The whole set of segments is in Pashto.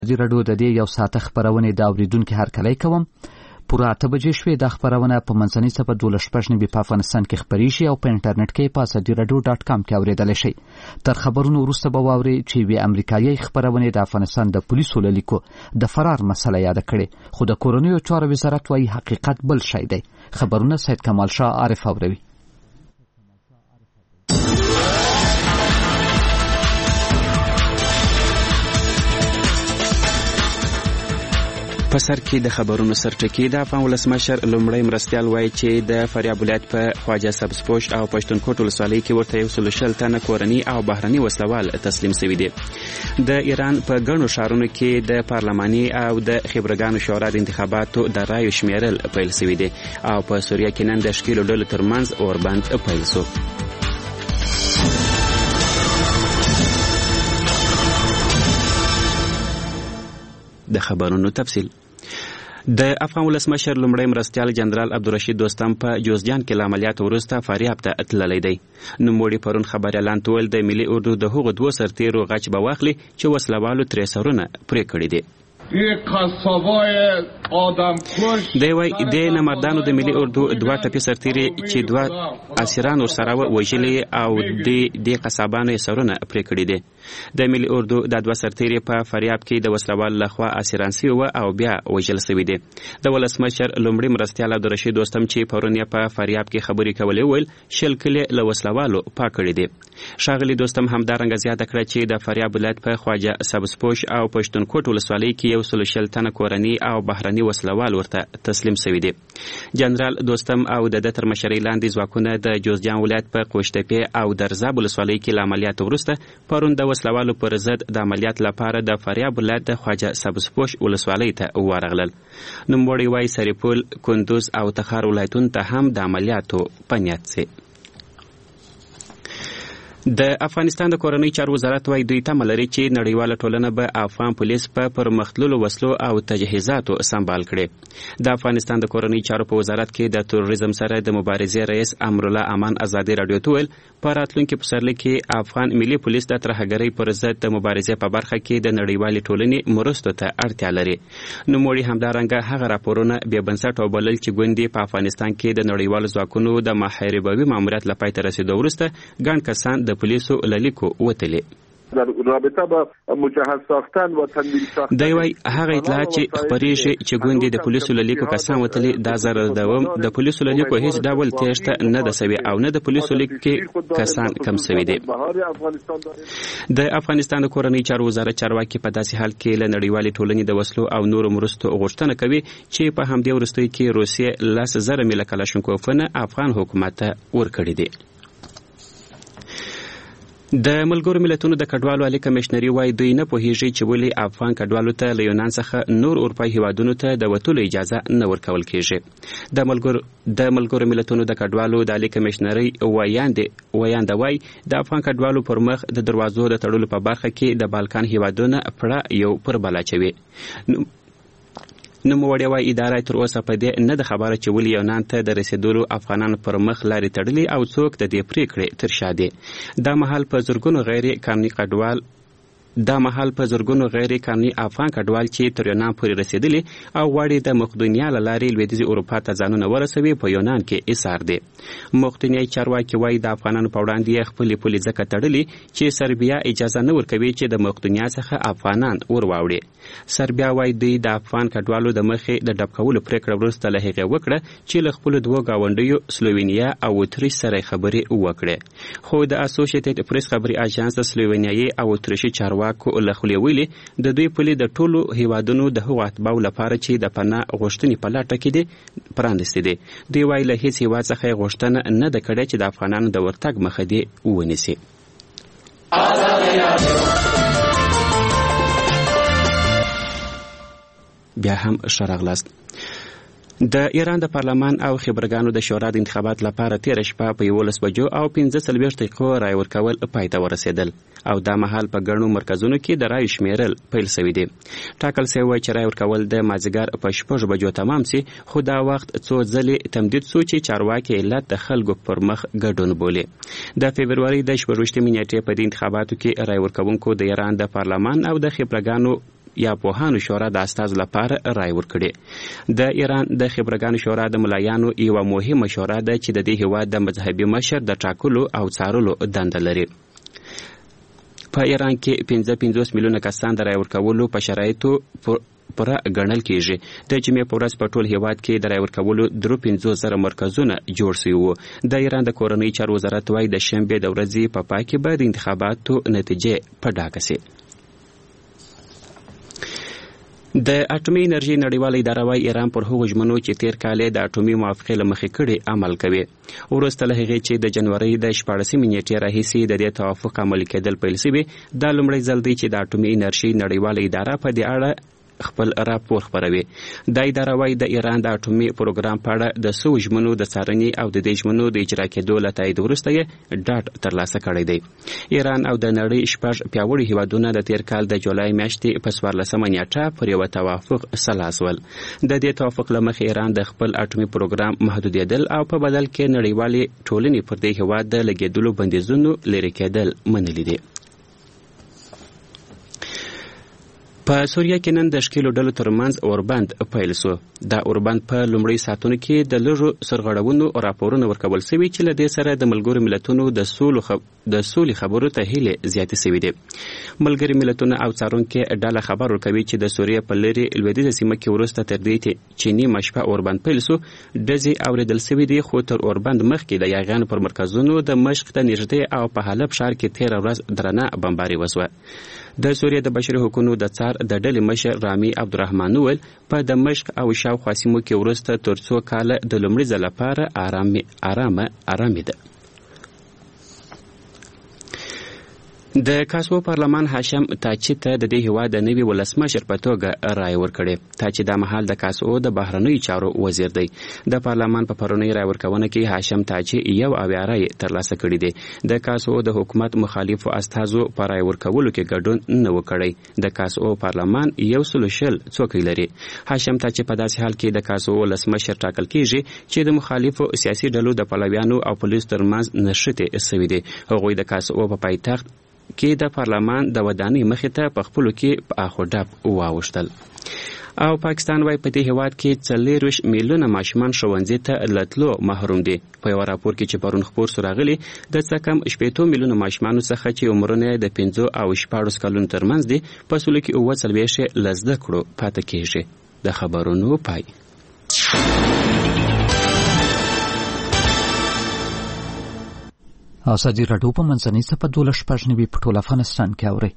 راډیو د دې یو ساعته خپرونې د اوریدونکو هرکلی کوم. پوره 8 بجې شوې. د خپرونه په منځنۍ څپه 12 په افغانستان کې خپریږي او په انټرنیټ کې په azadi.radio.com کې اوریدل شي. تر خبرونو وروسته به واوري چې وی امریکایي خپرونې د افغانستان د پولیسو له لیکو د فرار مسله یاد کړي، خو د کورنیو چارو وزارت وايي حقیقت بل شی دی. خبرونه سید کمال شاه عارف اوروي. په سر کې د خبرونو سرټکی د افغان ولسمشر لومړی مرستیال وایي چې د فاریاب ولایت په خواجه سبزپوش او پښتونخوا ولسوالۍ کې ورته 140 تنه کورني او بهرني وسلوال تسلیم شوي دي. د ایران په ګڼو ښارونو کې د پارلماني او د خبرګانو شورا د انتخاباتو د رایو شمیرل پیل شوي دي او په سوریه کې نن د ښکیلو ډلو ترمنځ اوربند پیل شو. د خبرونو تفصیل. د افغان ولسمشر لومړی مرستیال جنرال عبدالرشید دوستم په جوزجان کې له عملیاتو وروسته فاریاب ته تللی دی. نوموړي پرون خبر اعلان ویل د ملي اردو د هغو 2 سرتیرو غچ به واخلي چې وسلوالو ترې سرونه پرې کړي دي. دی وایي د نمردانو د ملي اردو 2 ټپي سرتیري چې 2 اسیران ورسره وژلي او د قصابانو یې سرونه پرې کړي دي. د ملي اردو د 2 سرتیري په فاریاب کې د وسلوال لخوا اسیران شوي وو او بیا وژل شوي دي. د ولسمشر لومړي مرستیال عبدالرشید دوستم چې پرون یې په فاریاب کې خبرې کولې ویل 100 کلي له وسلوالو پاک کړي دي. ښاغلي دوستم همدارنګه زیاته کړه چې د فاریاب ولایت په خواجه سبزپوش او پښتونخوا ولسوالۍ کې 140 تنه کورني او بهرني وسلوال ورته تسلیم شوي دي. جنرال دوستم او د تر مشرۍ لاندې ځواکونه د جوزجان ولایت په قوشتپې او درزاب ولسوالۍ کې له عملیاتو وروسته پرون د وسلوالو پر ضد د عملیات لپاره د فاریاب ولایت د خواجه سبزپوش ولسوالۍ ته ورغلل. نوموړي وایي سرپل، کندوز او تخار ولایتونو ته هم د عملیاتو په نیت سي. د افغانستان د کورنۍ چارو وزارت وايي دوی تمه لري چې نړیواله ټولنه به افغان پولیس په پرمختللو وسلو او تجهیزاتو سمبال کړي. د افغانستان د کورنۍ چارو په وزارت کې د تروریزم سره د مبارزې رئیس امرالله امان ازادي راډیو ته ویل په راتلونکي پسرلي کې افغان ملي پولیس د ترهګرۍ پر ضد د مبارزې په برخه کې د نړیوالې ټولنې مرستو ته اړتیا لري. نوموړي همدارنګه هغه راپورونه بې بنسټه وبلل چې ګوندې په افغانستان کې د نړیوالو ځواکونو د محاربوي ماموریت له پای ته رسېدو وروسته ګڼ کسان د پولیسو للیکو وتلی. در رابطه با مجهز ساختن و تنظیم ساختن دی وایي هغه اطلاعات چې خپریږي چې ګوندې د پولیسو للیکو کسان وتلی دا ضرر دوم د پولیسو للیکو هیڅ ډول تېښته نه ده سوي او نه د پولیسو لیکي کسان کم سوي دي. د افغانستان د کورنۍ چارو وزارت چارواکي په داسې حال کې له نړیوالې ټولنې د وسلو او نورو مرستو غوښتنه کوي چې په همدې وروستیو کې روسیې 10,000 میله کلاشینکوفونه افغان حکومت ته ورکړي دي. د ملګرو ملتونو د کډوالو عالی کمشنري وايي دوی نه پوهیږي چې ولې افغان کډوالو ته له یونان څخه نور اروپایي هیوادونو ته د وتلو اجازه نه ورکول کیږي. د ملګرو ملتونو د کډوالو د عالی کمشنري ویانده وايي د افغان کډوالو پر مخ د دروازو د تړلو په برخه کې د بالکان هیوادونه پړه یو پر بل اچوي. نوموړی وايي اداره تر اوسه په دې نه ده خبره چې ولې یونان ته د رسېدلو افغانانو پر مخ لارې تړلي او څوک د دې پرېکړې تر شا دي. دا مهال په زرګونو غیر قانوني افغان کډوال چې تر یونان پورې رسېدلي او غواړي د مقدونیا له لارې لویدیځې اروپا ته ځانونه ورسوي په یونان کې ایثار دي. مقدونیایي چارواکي وايي د افغانانو په وړاندې یې خپلې پولې ځکه تړلي چې سربیا اجازه نه ورکوي چې د مقدونیا څخه افغانان ورواوړي. سربیا وايي دوی د افغان کډوالو د مخې د ډب کولو پرېکړه وروسته له هغې وکړه چې له خپلو 2 ګاونډیو سلووینیا او اتریش سره خبرې وکړې. خو د اسوسییټډ پریس خبري اژانس د سلووینیایي او اتریشي چارواکو له خولې ویلي د دوی پولې د ټولو هیوادونو د هغو اتباعو لپاره چې د پناه غوښتنې په لټه کې دي پرانیستې دي. دوی وايي له هیڅ هیواد څخه یې غوښتنه نه ده کړې چې د افغانانو د ورتګ مخه دې ونیسي. بیا هم ښه راغلاست. د ایران د پارلمان او خبرګانو د شورا د انتخابات لپاره تېره شپه په 11 بجو او 45 دقیقو رای ورکول پای ته ورسېدل او دا مهال په ګڼو مرکزونو کې د رایو شمیرل پیل شوي دي. ټاکل شوی و چې رای ورکول د مازدیګر په 6 بجو تمام سي، خو دا وخت څو ځلې تمدید شو چې چارواکي علت د خلکو پر مخ ګډون بولي. د فبروري د 28 نیټې په دې انتخاباتو کې رای ورکوونکو د ایران د پارلمان او د خبرګانو یا پوهانو شورا د استازو لپاره رای ورکړي. د ایران د خبرګانو شورا د ملایانو یوه مهمه شورا ده چې د دې هیواد د مذهبي مشر د ټاکلو او څارلو دنده لري. په ایران کې 55 میلیونه کسان د رای ورکولو په شرایطو پوره ګڼل کېږي. د جمعې په ورځ په ټول هیواد کې د رای ورکولو 53,000 مرکزونه جوړ شوي وو. د ایران د کورنۍ چارو وزارت وایي د شنبې د ورځې په پای کې به د انتخاباتو نتیجې په ډاګه سي. د اټومي انرژي نړیواله اداره وايي ایران پر هغو ژمنو چې تیر کال د اټومي موافقې له مخې کړي عمل کوي. وروسته له هغې چې د جنورۍ د 14 نیټې راهیسې د دې توافق عملي کېدل پیل شوي، دا لومړی ځل دی چې د اټومي انرژي نړیواله اداره په دې اړه خپل راپور خپروي. دا اداره وايي د ایران د اټومي پروګرام په اړه د څو ژمنو د څارنې او د دې ژمنو د اجرا کېدو له تایید وروسته یې ډاډ ترلاسه کړی دی. ایران او د نړۍ 6 پیاوړي هیوادونه د تیر کال د جولای میاشتې په 14 نیټه پر یوه توافق سلاس ول. د دې توافق له مخې ایران د خپل اټومي پروګرام محدودیدل او په بدل کې نړیوالې ټولنې پر دې هیواد د لګېدلو بندیزونو لرې کېدل منلي دي. په سوریه کې نن د ښکېلو ډلو ترمنځ اوربند پیل شو. دا اوربند په لومړۍ ساعتونو کې د لږو سرغړونو راپورونه ورکول شوي چې له دې سره د ملګرو ملتونو د سولې خبرو ته هیلې زیاتې شوي دي. ملګري ملتونه او څارونکي ډله خبر ورکوي چې د سوریې په لرې لویدیځه سیمه کې وروسته تر دې چې نیمه شپه اوربند پیل شو ډزې اورېدل شوي دي، خو تر اوربند مخکې د یاغیانو پر مرکزونو د مشق ته نږدې او په حلب ښار کې تېره ورځ درنه بمباري وشوه. د سوریې د بشري حقوقو د څار د ډلې مشر رامي عبدالرحمن وویل په دمشق او شاوخوا سیمو کې وروسته تر څو کاله د لومړي ځل لپاره ارامي ده. د کاسو پارلمان هاشم تاچي ته د دې هیواد د نوي ولسمشر په توګه رای ورکړې. تاچي دا مهال د کاسو د بهرنیو چارو وزیر دی. د پارلمان په پرونی رای ورکونه کې هاشم تاچي 1 رای ترلاسه کړی دی. د کاسو د حکومت مخالفو استازو په رای ورکولو کې ګډون نه وکړي. د کاسو پارلمان 100 څوکۍ لري. هاشم تاچي په داسې حال کې د کاسو ولسمشر ټاکل کیږي چې د مخالفو سیاسي ډلو د پلویانو او پولیسو ترمنځ نښتې شوي دي. هغوی د کاسو په پایتخت کې د پارلمان د ودانۍ مخې ته په خپلو کې په اخ و ډب واوښتل. او پاکستان وايي په دې هیواد کې 40 میلیونه ماشومان ښوونځي ته له تلو محروم دي. په یو راپور کې چې پرون خپور سو راغلی د څه کم 80 میلیونه ماشومانو څخه چې عمرونه د 15 او 14 کلونو ترمنځ دي په سلو کې 40 له زده کړو پاتې کېږي. د خبرونو پای. ازادي راډیو په منځنۍ صفحه 12 په ټول افغانستان کې اوري.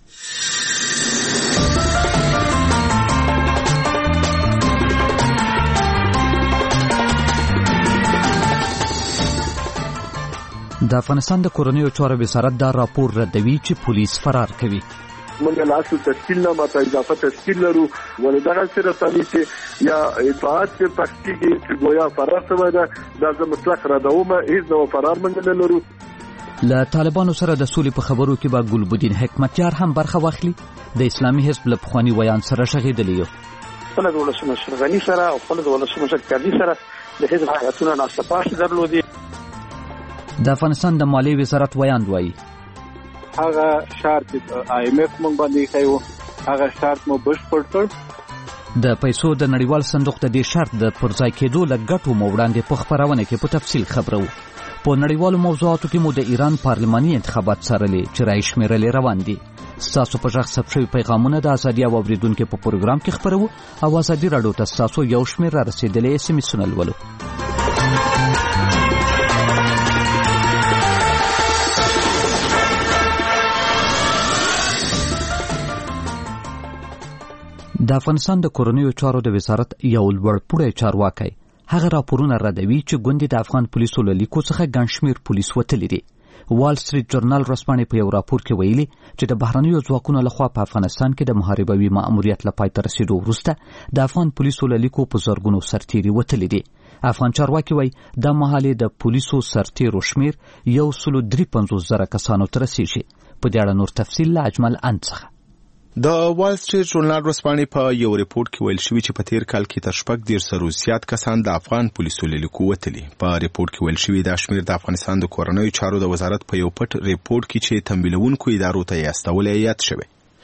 د افغانستان د کورنیو چارو وزارت دا راپور ردوي چې پولیس فرار کوي. موږ له اصل تشکیل نه ماته اضافه تشکیل لرو ولدغه سره تاسو چې یا اطاعت په پښتي کې چې گویا فرار شوی دا د مطلق را دومه هیڅ نو فرار موږ نه لرو. له طالبانو سره د سولې په خبرو کې به ګلبدین حکمتیار هم برخه واخلي. د اسلامي حزب له پخواني ویان سره شغېدلی یو. خپل د ولسمشر غني سره او خپل د ولسمشر کاردي سره د حزب هیئتونو ناستپاش درلودي. د افغانستان د مالیې وزارت ویاند وایي هغه شرط IMF مونږ باندې خایو هغه شرط مو بشپړ کړ. د پیسو د نړیوال صندوق د دې شرط د پرځای کېدو له ګټو مو وړاندې په خبرونه کې په تفصیل خبرو. په نړیوالو موضوعاتو کې مو د ایران پارلماني انتخابات څارلي چې رای شمیرل روان دي. ستاسو په ژغ ثبت شوي پیغامونه د ازادي او اوریدونکو په پروګرام کې خبرو او ازادي راډیو ته ستاسو یو شمېر را رسېدلي SMS ولولو. د افغانستان د کورنیو چارو د وزارت یو لوړپوړی چارواکی هغه راپورونه ردوي چې ګوندې د افغان پولیسو له لیکو څخه ګڼ شمېر پولیس وتلي دي. وال سټریټ جورنال ورځپاڼې په یو راپور کې ویلي چې د بهرنیو ځواکونو لخوا په افغانستان کې د محاربوي مأموریت له پای ته رسېدو وروسته د افغان پولیسو له لیکو په زرګونو سرتیري وتلي دي. افغان چارواکي وایي دا مهال د پولیسو سرتیرو شمېر 153,000 کسانو ته رسېږي. په دې اړه نور تفصیل له اجمل اند څخه. د وال سټریټ جورنال ورځپاڼې په یو ریپورت کې ویل شوي چې په تیر کال کې تر 14,000 زیات کسان د افغان پولیسو له لیکو وتلي. په ریپورت کې ویل شوي دا شمېر د افغانستان د کورنیو چارو د وزارت په یو پټ ریپورت کې چې تمویلونکو ادارو ته یې استولی یاد شوی.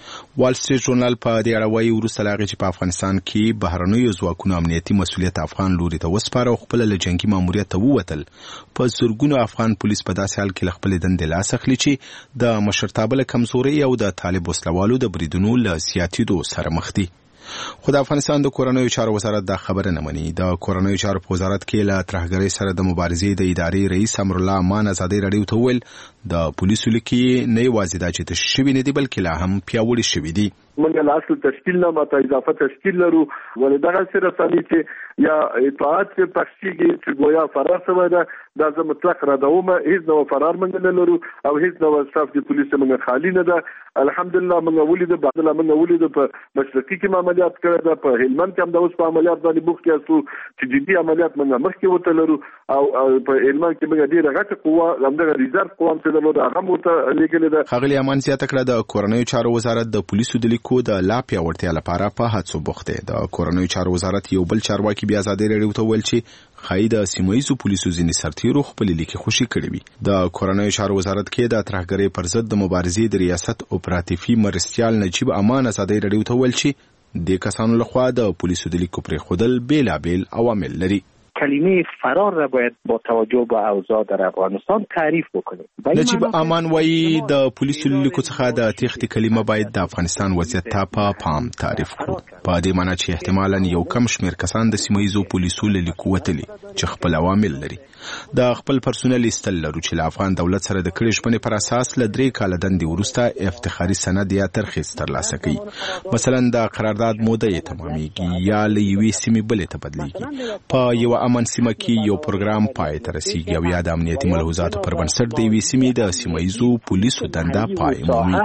وال سټریټ ژورنال په دې اړه وایي وروسته له هغې چې په افغانستان کې بهرنیو ځواکونو امنیتي مسؤلیت افغان لوري ته وسپاره او خپله له جنګي ماموریت ته ووتل، په زرګونو افغان پولیس په داسې حال کې له خپلې دندې لاس اخلي چې د مشرتابه له کمزورۍ او د طالب وسلوالو د بریدونو له زیاتېدو سره مخ دي. خو د افغانستان د کورنیو چارو وزارت دا خبره نه مني. د کورنیو چارو په وزارت کې له ترهګرۍ سره د مبارزې د ادارې رئیس امرالله امان ازادۍ راډیو ته وویل د پولیسو لیکې نه یوازې دا چې تشې شوي نه دي بلکې لا هم پیاوړي شوي دي. موږ له اصل تشکیل نه ماته اضافه تشکیل لرو، ولې دغه سره ثاني چې یا اطاعت چې پښتیږي چې گویا فرار شوی ده، دا زه مطلق ردومه. هیڅ نو فرار موږ نه لرو او هیڅ نو سټاف د پولیس موږ خالی نه ده. الحمدلله موږ ولید بعد موږ ولید په مشرقي کې عملیات کړی ده، په هلمند کې هم د اوس په عملیات باندې بوخت یاستو چې جدي عملیات موږ مخکې وته لرو او په هلمند کې موږ ډیره غټه قوه همدغه ریزرو قوه چې درلوده هغه موته لګلې ده. ښاغلي امان زیاته کړه د کورنیو چارو وزارت د پولیسو د لیکو د لا پیاوړتیا لپاره په هڅو بوخت دی. د کورنیو چارو وزارت یو بل چارواکي بیا ازادۍ راډیو ته ویل چې ښایي د سیمه ییزو پولیسو ځینې سرتیرو خپلې لیکې خوشي کړې وي. د کورنیو چارو وزارت کې د ترهګرۍ پر ضد د مبارزې د ریاست اپراتیفي مرستیال نجیب امان ازادۍ راډیو ته ویل چې د کسانو لخوا د پولیسو د لیکو پرېښودل بېلابېل عوامل لري. کلمه فرار را باید با توجه به اوضاع در افغانستان تعریف بکنیم. نجیب امان وایي د پولیسو لیکو څخه د تېښتې کلمه باید د افغانستان وضعیت ته په پام تعریف کړو، په دې معنی چې احتمالاً یو کم شمېر کسان د سیمه ییزو پولیسو له لیکو وتلي چې خپل عوامل لري. د خپل پرسونل ایستل لرو چې له افغان دولت سره د کړې ژمنې پر اساس له 3 کاله دندې وروسته افتخاري سند یا ترخیص ترلاسه کوي. مثلا د قرارداد موده یې تمامیږي یا له یوې سیمې بلې ته بدلیږي. په یوه امن سیمه کې یو پروګرام پای ته رسیږي او یا د امنیتي ملحوظاتو پر بنسټ د یوې سیمې د سیمه ییزو پولیسو دنده پای مومي.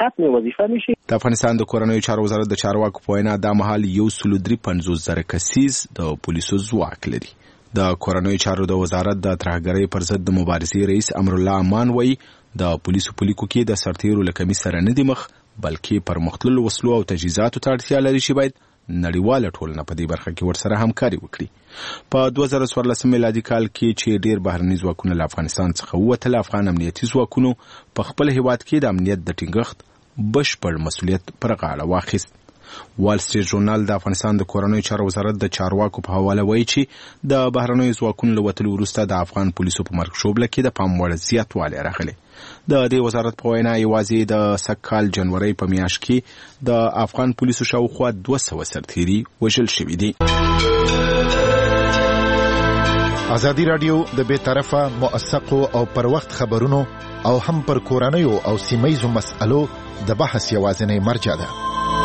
د افغانستان د کورنیو چارو وزارت د چارواکو په وینا دا مهال 153,000 کسیز د پولیسو ځواک لري. د کورنیو چارو د وزارت د ترهګرۍ پر ضد د مبارزې رئیس امرالله امان وایي د پولیسو په لیکو کې د سرتیرو له کمي سره نه دي مخ، بلکې پرمختللو وسلو او تجهیزاتو ته اړتیا لري چې باید نړیواله ټولنه په دې برخه کې ورسره همکاري وکړي. په 2014 میلادي کال کې چې ډیر بهرني ځواکونه له افغانستان څخه ووتل، افغان امنیتي ځواکونو په خپل هیواد کې د امنیت د ټینګښت بشپړ مسؤلیت پر غاړه واخیست. وال سټریټ ژورنال د افغانستان د کورنیو چارو وزارت د چارواکو په حواله وایي چې د بهرنیو ځواکونو له وتلو وروسته د افغان پولیسو په مرګ شوبله کې د پام وړ زیاتوالی راغلی. د دې وزارت په وینا یوازې د سږکال جنوري په میاشت کې د افغان پولیسو شاوخوا 200 سرتیري وژل شوي دي. ازادي راډیو د بې طرفه موثقو او پر وخت خبرونو او هم پر کورنیو او سیمه‌ییزو مسألو د بحث یوازینی مرجع ده.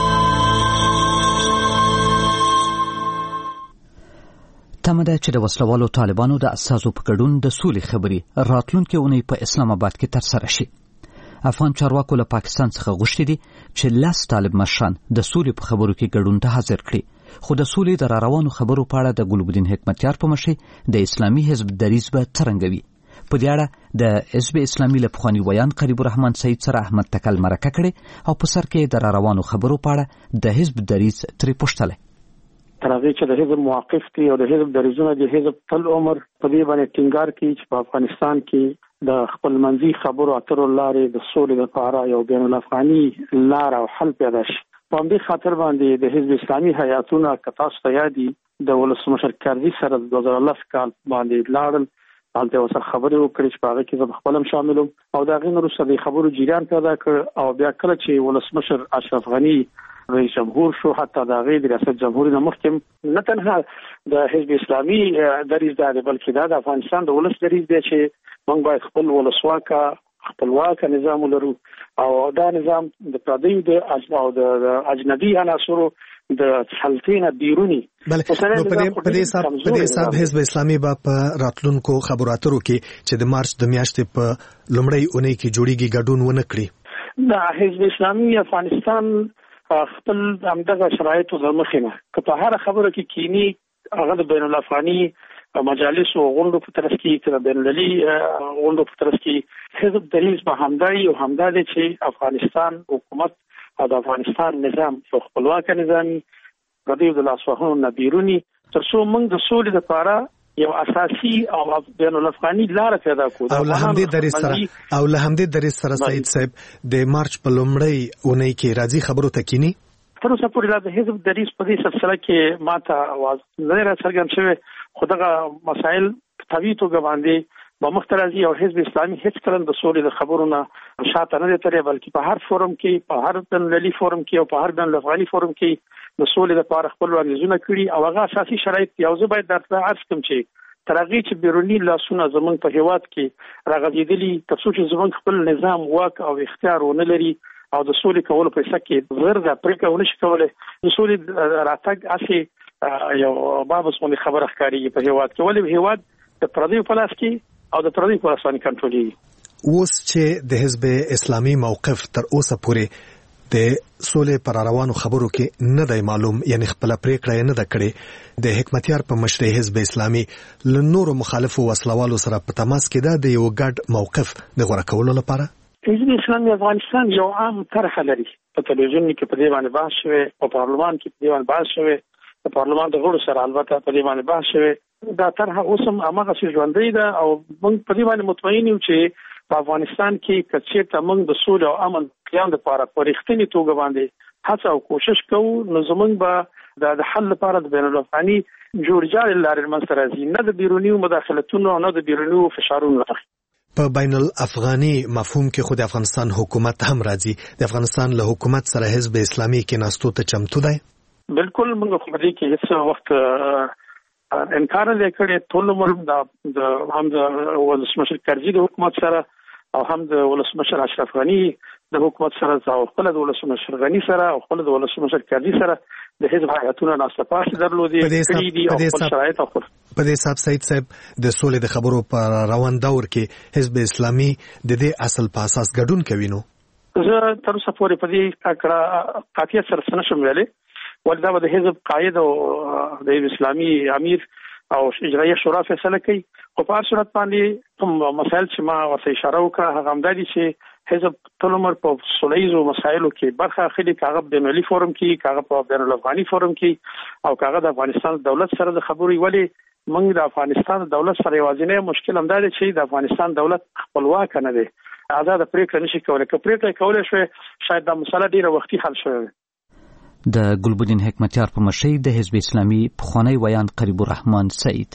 تمه ده چې د وسلوالو طالبانو د اساسو په ګډون د سولې خبرې راتلونکې اونۍ په اسلام آباد کې ترسره شي. افغان چارواکو له پاکستان څخه غوښتي دي چې 10 طالب مشران د سولې په خبرو کې ګډون ته حاضر کړي، خو د سولې د راروانو خبرو په اړه د ګلبدین حکمتیار په مشرۍ د اسلامي حزب دریځ به څرنګه وي. په دې اړه د حزب اسلامي له پخواني ویان قریب الرحمن سید سره احمد تکل مرکه کړې او په سر کې د راروانو خبرو په اړه د حزب دریځ ترې پوښتلی. تر هغه چې د حزب موقف دي او د حزب دریځونه د حزب تل عمر په دې باندې ټینګار کوي چې په افغانستان کې د خپل منځي خبرو اترو لارې د سولې لپاره یو بین الافغاني لار او حل پیدا شي. په همدې خاطر باندې د حزب اسلامي هیاتونه که تاسو ته یاد دي د ولسمشر کرزي سره د 2010 کال باندې لاړل، هلته ورسره خبرې وکړې چې په هغه کې زه خپل هم شامل وم او د هغې نه وروسته د خبرو جریان پیدا کړ او بیا کله چې ولسمشر اشرف غني رئیس جمهور شو، حتی د هغې د ریاست جمهور نه مخکې نه تنها د حزب اسلامي دریځ دا دی بلکې دا د افغانستان د ولس دریځ دی چې موږ باید خپل ولسواکه خپلواکه نظام ولرو او دا نظام د پردیو د اجنبي عناصرو د حلقې نه بیرونی. بله، په دې حساب حزب اسلامي به په راتلونکو خبرو اترو کې چې د مارچ د میاشتې په لومړۍ اونۍ کې جوړیږي ګډون ونه کړي. د حزب اسلامي افغانستان خپل همدغه شرایطو د مخې نه که په هر خبره کې کینی هغه د بین الافغاني مجالس او غونډو په طرف کې د بین المللي غونډو په طرف کې حزب دریځ به همدای او همدا دی چې افغانستان حکومت او د افغانستان نظام یو خپلواک نظامي پردیو د لاسوهنو نه بیرونی تر څو موږ د سولې لپاره یو اساسي او بین الافغاني لار پیدا کړو او له همدې درې سره سید صاحب د مارچ په لومړۍ اونۍ کې راځي خبرو ته کینی تر اوسه پورې د حزب دریس په دې سلسله کې ماته आवाज نه راڅرګند شوی خدغه مسائل طبيعي توګه باندې په مختلفي او حزب اسلامي هیڅ کله د سولې د خبرونو شاته نه ترې بلکې په هر فورم کې په هر بین‌المللي فورم کې او په هر بین‌الافغاني فورم کې د سولې لپاره خپل وړاندیزونه کړي او هغه اساسي شرایط یو ځای باید درته عرض کوم چې ترغی چې بیرونی لاسونه زمونږ په هیواد کې راغځېدلي تر څو چې زمونږ خپل نظام واک او اختیار ونه لري او د سولې کولو په څیر کې ورده پرېکړه ونه شي کولای د سولې راتګ اسی یو بابس باندې خبره ښکاري په هیواد کې ولې هیواد د پردیو په لاس کې او د پردیو په لاس باندې کنټرولېږي اوس چې د حزب اسلامي موقف تر اوسه پورې د سولې پر روانو خبرو کې نه دی معلوم یعنی خپل پریکړه نه ده کړې د حکمتیار په مشرۍ حزب اسلامي له نورو مخالفو وسلوالو سره په تماس کې ده د یو ګډ موقف د غوړه کولو لپاره حزب اسلامي افغانستان یو عام طرح لري په تلویزیون کې په دې باندې بحث شوی په پارلمان کې په دې باندې بحث شوی په پارلمان د غړو سره البته په دې باندې بحث شوی دا طرح اوسم هغه څه ژوندۍ ده او موږ په دې باندې مطمئن یو چې په افغانستان کې کچې ته موږ د سولې او امن قیام لپاره پرېختنی توګه باندې هڅه او کوشش کوو نو زموږ به د حل لپاره د بین الافغاني جوړجاړي لارې منځته راځي نه د بیرونی مداخلتونو نه د بیرونی فشارونو په بین الافغاني مفهوم کې خود افغانستان حکومت هم راځي د افغانستان له حکومت سره حزب اسلامي کې ناستو ته چمتو دی بالکل موږ خو دې کې هیڅ وخت انکار نه کړی ټول عمر د هم د ولسمشر کرزي د حکومت سره او هم د ولسمشر اشرف غنی د حکومت سره او خپل د ولسمشر غنی سره او خپل د ولسمشر کرزي سره د حزب هیئتونو ناستپاس درلودي کړي دي او خپل شرایط او په دې حساب سید صاحب د سولې د خبرو پر روان دور کې حزب اسلامي د دې اصل په اساس ګډون کوي نو زه تر اوسه پورې په دې اکړه قاطعیت سره نشم ویلي ولدا د حزب قائد او د اسلامي امیر او اجرایه شورا فیصله کوي خو په هر صورت باندې کوم مسایل چې ما ورته اشاره وکړه هغه هم دي چې حزب ټول عمر په سولهیزو مسایلو کې برخه اخلي کاغه د ملي فورم کې کاغه په بین الافغاني فورم کې او کاغه د افغانستان دولت سره د خبرې ولی موږ د افغانستان دولت سره یوازینی مشکل هم دا دی چې د افغانستان دولت خپلواک نه دی آزاد پریکړه نشي کولای که پریکړه کولای شي شاید دا مسله ډیره وختي حل شوه د ګلبدین حکمتیار په مشرۍ د حزب اسلامي پخوانی ویان قریب الرحمن سعید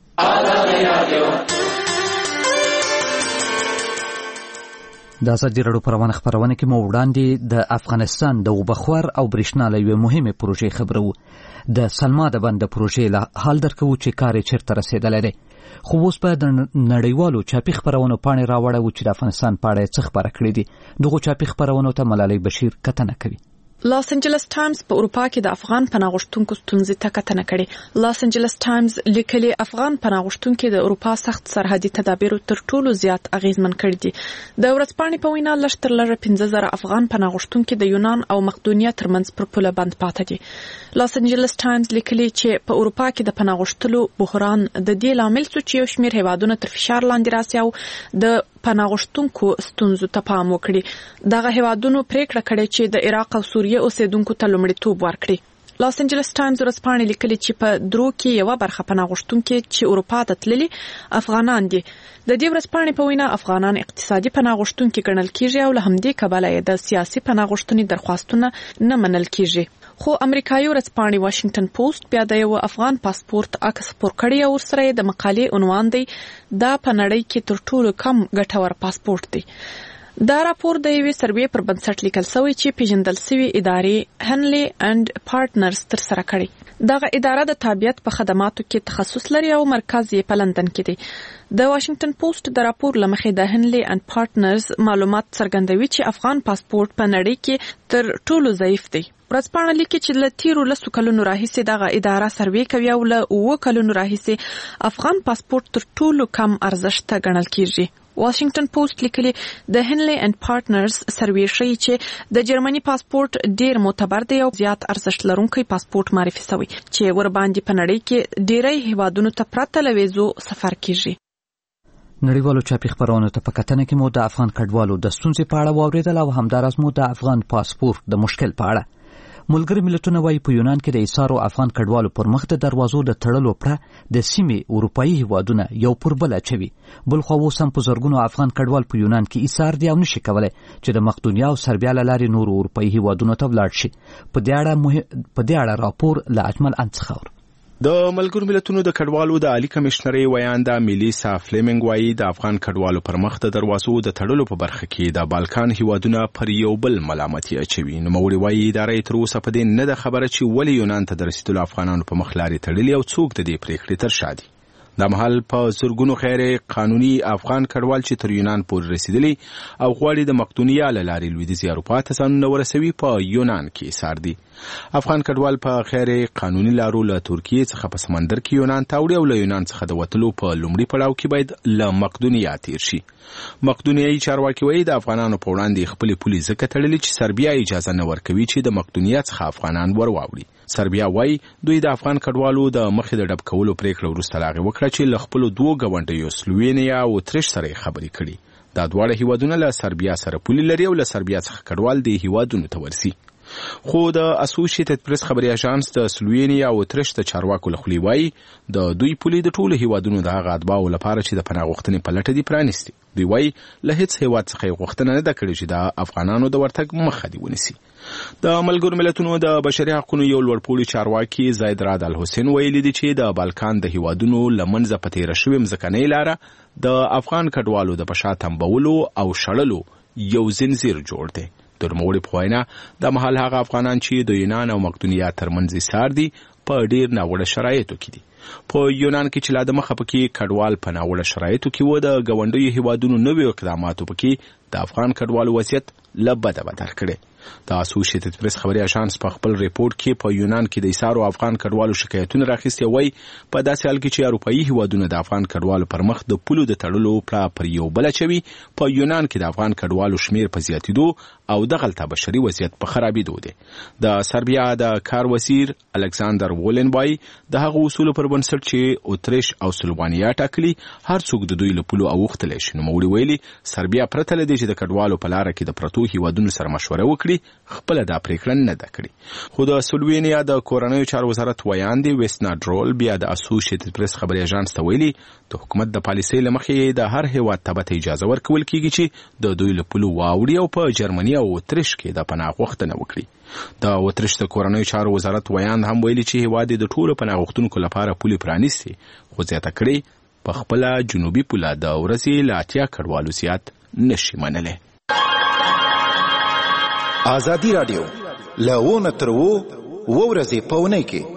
د ازادي راډیو په روانه خبرونه کې مو وړاندې د افغانستان د وبخور او برېښنا له یوې مهمې پروژې خبرو د سلما د بند پروژې له حال درکو چې کار یې چیرته رسېدلی دی خو اوس په د نړیوالو چاپي خبرونو پاڼې راوړه چې د افغانستان په اړه یې څه خبره کړې دي دغو چاپي خبرونو ته ملالۍ بشیر کتنه کوي لاس انجلس ټایمز په اروپا کې د افغان پناه غوښتونکو ستونزې ته کتنه کړې. لاس انجلس ټایمز لیکلي افغان پناه غوښتونکو د اروپا سخت سرحدي تدابیرو تر ټولو زیات اغیزمن کړي دي. د ورځپاڼې په وینا لږ تر لږه 15000 افغان پناه غوښتونکو د یونان او مقدونیه ترمنځ پر پوله بند پاتې دي. لاس انجلس ټایمز لیکلي چې په اروپا کې د پناه غوښتلو بحران د دې لامل څو چې یو شمېر هیوادونه تر فشار لاندې راسي او د پناه غوښتونکو ستونزو ته پام وکړي. دغه هیوادونو پریکړه کړې چې د عراق او سوریه اوسیدونکو ته لومړیتوب ورکړي. لاس انجلس ټایمز ورځپاڼې لیکلي چې په درو کې یو برخه پناه غوښتونکو چې اروپا ته تللي افغانان دي. د دې ورځپاڼې په وینا افغانان اقتصادي پناه غوښتونکو ګڼل کیږي او له همدې کبله د سیاسي پناه غوښتنې درخواستونه نه منل کیږي. خو امریکایي ورځپاڼې واشنگټن پوسټ بیا د یو افغان پاسپورت عکس خپور کړی او سره د مقالې عنوان دی دا په نړۍ کې تر ټولو کم ګټور پاسپورت دی. دا راپور د یوې سروې پر بنسټ لیکل شوی چې پیژندل شوی ادارې هنلي اند پارټنرز تر سره کړی. دغه اداره د تابعیت په خدماتو کې تخصص لري او مرکز یې په لندن کې دی. د واشنگټن پوسټ د راپور لمخې د هنلي اند پارټنرز معلومات څرګندوي چې افغان پاسپورت په نړۍ کې تر ټولو ضعیف دی. ورځپاڼه لیکي چې له تیرو 10 کلونو راهیسې دغه اداره سروې کوي او له 9 کلونو راهیسې افغان پاسپورت تر ټولو کم ارزښت ګڼل کیږي. واشنگټن پوسټ لیکلي د هنلي اند پارټنرز سروې ښیي چې د جرمني پاسپورت ډیر معتبر دی او زیات ارزښت لرونکی پاسپورت معرفي شوی چې ور باندې په نړۍ کې ډیری هیوادونو ته پرته له ویزو سفر کیږي. نړیوالو چاپي خبرونو ته په کتنه کې مو د افغان کډوالو د ستونزې په اړه واوریدل او همداراز مو د افغان پاسپورت د مشکل په اړه. ملګري ملتونه وايي په یونان کې د ایثارو افغان کډوالو پر مخ د دروازو د تړلو پړه د سیمې اروپایي هیوادونه یو پر بل اچوي. بلخوا اوس هم په زرګونو افغان کډوال په یونان کې ایثار دي او نشي کولی چې د مقدونیا او سربیا له لارې نورو اروپایي هیوادونو ته ولاړ شي. په دې اړه راپور له اجمل انڅخور. د ملګرو ملتونو د کډوالو د عالی کمشنري ویانده میلیسا فلیمنګ وایي د افغان کډوالو پر مخ د دروازو د تړلو په برخه کې د بالکان هیوادونه پر یو بل ملامتي اچوي. نوموړي وایي ادارې تر اوسه په دې نه ده خبره چې ولې یونان ته د رسیدلو افغانانو په مخ لارې تړلې او څوک د دې پریکړې تر شا دي. د مهال په زرګونو غیر قانوني افغان کډوال چې تر یونان پورې رسیدلي او غواړي د مقدونیا له لارې لویدیځې اروپا ته ځانونه ورسوي په یونان کې ایثار دي. افغان کډوال په غیر قانوني لارو له ترکیې څخه په سمندر کې یونان ته وړي او له یونان څخه د وتلو په لومړي پړاو کې باید له مقدونیا تیر شي. مقدونیایي چارواکي وایي د افغانانو په وړاندې خپلې پولې ځکه تړلې چې سربیا اجازه نه ورکوي چې د مقدونیا څخه افغانان ورواوړي. سربیا وایي دوی د افغان کډوالو د مخې د ډب کولو پریکړه وروسته لا وکړه چې له خپلو دوو ګاونډیو سلووینیا او اتریش سره خبرې کړي. دا دواړه هیوادونه له سربیا سره پولې لري او له سربیا څخه کډوال د هیوادونو ته ورسي. خو د اسوسییټډ پریس خبري اژانس د سلووینیا او اتریش د چارواکو له خوا وایي د دوی پولې د ټولو هیوادونو د هغه اتباعو لپاره چې د پناه غوښتنې په لټه دي پرانیستي. دوی وایي له هیڅ هیواد څخه غوښتنه نه ده کړې چې د افغانانو د ورتګ مخه دې ونیسي. د ملګرو ملتونو د بشري حقوقو یو لوړپوړي چارواکي زید راد الحسین ویلي دي چې د بالکان د هیوادونو لمنځه په تیره شوې مځکنۍ لاره د افغان کډوالو د پشا تنبولو او شړلو یو زنځیر جوړ دی. د نوموړي په وینا د مهال هغه افغانان چې د یونان او مقدونیا ترمنځ ایثار دي په ډیر ناوړه شرایطو کې دي. په یونان کې چې لا د مخه پکې کډوال په ناوړه شرایطو کې و د ګاونډیو هیوادونو نویو اقداماتو پکې د افغان کډوالو وضعیت له بده بدتر کړی. د اسوسییټډ پریس خبري اژانس په خپل ریپورت کې په یونان کې د ایثارو افغان کډوالو شکایتونه راخیستي وای په داسې حال کې چې اروپایي هیوادونه د افغان کډوالو پر مخ د پولو د تړلو پړه پر یو بل چوي په یونان کې د افغان کډوالو شمیر په زیاتیدو او د غلطه بشري وضعیت په خرابېدو دي. د سربیا د کار وزیر الکساندر وولنبای د هغه اصول پر بنسټ چې اتریش او سلووانیا ټاکلي هر څوک د دوی له پولو اوختلی شي. نوموړي ویلي سربیا پرته له دې چې د کډوالو په لاره کې د پرتو هیوادونو سره مشوره وکړي خپل دا پریکړه نه ده کړې. خو د سلووینیا د کورنیو چارو وزارت ویاندې ویسنا ډرول بیا د اسوسییټډ پریس خبري اژانس ته ویلي د حکومت د پالیسۍ له مخې د هر هیواد ته اجازه ورکول کیږي چې د دوی له پولو واوړي او په جرمني او اتریش کې د پناه غوښتنه وکړي. د اتریش د کورنیو چارو وزارت ویاند هم ویلي چې هیواد د ټولو پناه غوښتونکو لپاره پولې پرانیستي خو زیاته کړې په خپل جنوبي پوله د ورځې له 80 کډوالو زیات نشي منلی. آزادی رادیو لونه تر ورځې پونه کې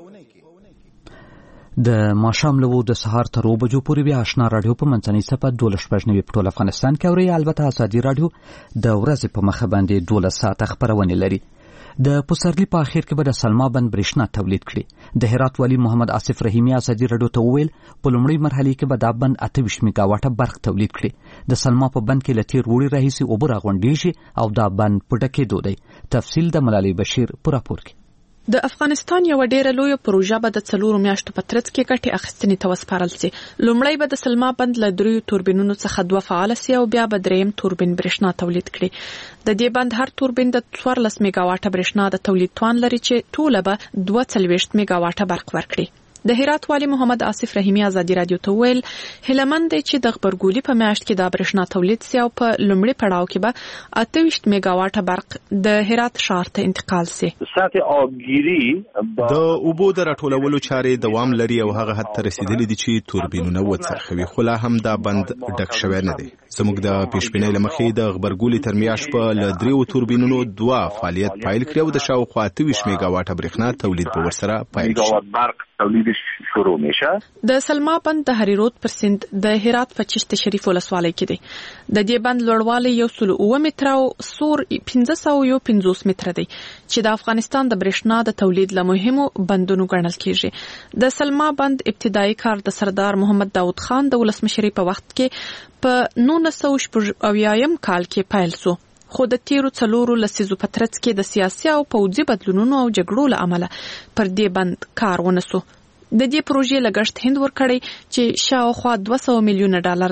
د ماښام له د سهار تر 2 بجو پورې بیا آشنا رادیو په منځنۍ صفحه 12 په ټول افغانستان کې اوري. البته آزادی رادیو د ورځې په مخه باندې 12 ساعته خبرونه لري. د پسرلی په اخر کې به د سلما بند برېښنا تولید کړي. د هرات والی محمد آصف رحیمی آزادی رادیو ته وویل په لومړۍ مرحله کې به دا بند 28 میگاواټه برق تولید کړي. د سلما په بند کې له تیر وړي راهیسې اوبه راغونډېږي او دا بند په ډکېدو دی. تفصیل د ملالۍ بشیر په راپور کې. د افغانستان یو ډیره لوی پروژه به د 4 میاشتو په ترڅ کې ګټه اخیستنې ته وسپارل شي. لومړی به د سلما بند له 3 توربینونو څخه 2 فعال شي او بیا به 3 توربین برېښنا تولید کړي. د دې بند هر توربین د 14 میگاواټه برېښنا د تولید توان لري چې ټوله به 42 میگاواټه برق ورکړي. د هرات والی محمد آصف رحیمی آزادی رادیو ته ویل هلمند چې د خبرګولي په میاشت کې د برېښنا تولید سي او په لومړي پړاو کې به 28 میگاواټه برق د هرات ښار ته انتقال سي. سطح آبگیری د اوبو د راټولولو چارې دوام لري او هغه حد ته رسیدلې دي چې توربینونه وڅرخوي خو لا هم دا بند ډک شوی نه دی. زموږ د پیشبینۍ له مخې د خبرګولي تر میاشت په ل 3 توربینونو 2 فعالیت پایل کړی او د شاوخوا 28 میگاواټه برېښنا تولید به ورسره پایل شي. تولید شروع میشه. د سلما بند د هریرود پر سیند د هرات په چشت شریف ولسوالۍ کې دی. د دې بند لوړوالی 109 متر او سور 1550 متر دی چې د افغانستان د برېښنا د تولید له مهمو بندونو ګڼل کیږي. د سلما بند ابتدایي کار د سردار محمد داود خان د ولسمشرۍ په وخت کې په 1980 کال کې پیل شو. خو د تیرو 4 لسیزو په ترڅ کې د سیاسي او پوځي بدلونونو او جګړو له امله پر دې بند کار ونسو. د دې پروژې لګښت هند ورکړی چې شاوخوا $200 میلیون دی.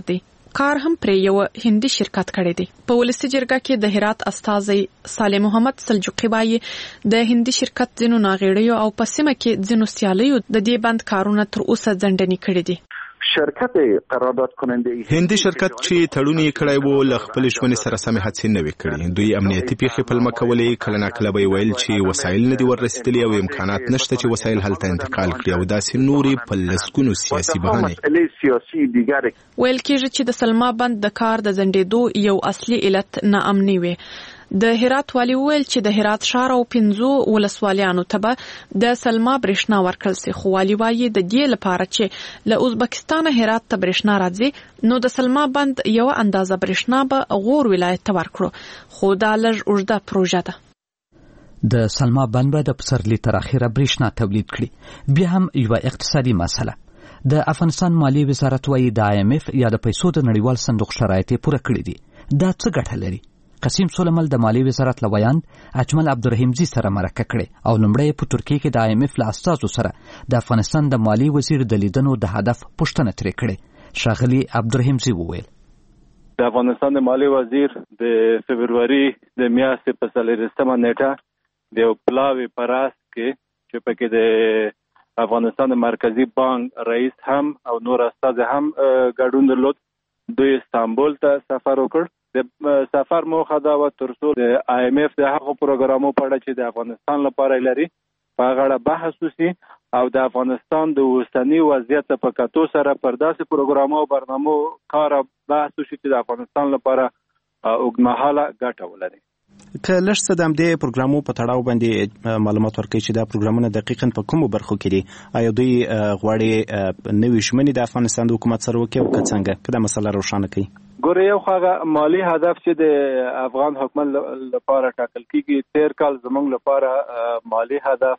کار هم پر یو هندي شرکت کړی دی. په ولسی جرګه کې د هرات استاذي صالح محمد سلجوقي وایي د هندي شرکت ځینو ناغېړیو او په سیمه کې ځینو سیالیو د دې بند کارونه تر اوسه ځنډنی کړی دي. شرکت قرارداد کننده هندي شرکت چې تړون یې کړی وو له خپل ژوند سره سم هڅې نه وکړي. دوی امنیتي پیښې پلمه کولې، کله ناکله به ویل چې وسایل نه دي ورسېدلي او امکانات نشته چې وسایل هلته انتقال کړي او داسې نورې په لسګونو سیاسي بهانې. ویل کېږي چې د سلما بند د کار د ځنډېدو یو اصلي علت ناامني وي. د هرات والی ویل چې د هرات شهر او 15 ولسوالیانو ته د سلما برېښنا ورکړل سي، خو والی وایي د دې لپاره چې له ازبکستان هرات ته برېښنا راځي نو د سلما بند یو اندازه برېښنا به غور ولایت ته ورکړو، خو دا لږ اوږده پروژه ده. د سلما بند به د پسرلي تر اخره برېښنا تولید کړي. بیا هم یو اقتصادي مسله. د افغانستان مالی وزارت وايي د IMF یا د پیسو د نړیوال صندوق شرایط پوره کړي دي. دا څه ګټه لري؟ قسیم سلیمل د مالی وزارت لویان اجمل عبدالرحیمزی سره مرکه کړي او لومړی په ترکیه کې د IMF له استازو سره د افغانستان د مالی وزیر د لیدنو د هدف پوښتنه ترې کړې. ښاغلي عبدالرحیمزی وویل د افغانستان د مالی وزیر د فبروري د میاشتې په 4 نیټه د پلاوی پراس کې چې پکې د افغانستان د مرکزی بانک رئیس هم او نور استاد هم ګډون درلود. دوی استانبول ته سفر وکړ. د سفر موخه دا و ترڅو د IMF د هغو پروګرامو په اړه چې د افغانستان لپاره لري په هغه اړه بحث وشي او د افغانستان د اوسنی وضعیت په کتو سره پر داسې پروګرامو او برنامو کار بحث وشي چې د افغانستان لپاره اوږدمهاله ګټه ولري. که لږ څه د همدې پروګرامو په تړاو باندې معلومات ورکړئ چې دا پروګرامونه دقیقاً په کومو برخو کې دي؟ آیا دوی غواړي نوې ژمنې د افغانستان د حکومت سره وکړي او که څنګه؟ که دا مسله روښانه کړي. ګوره یو هغه مالی هدف چې د افغان حکومت لپاره ټاکل کیږي، تیر کال زموږ لپاره مالی هدف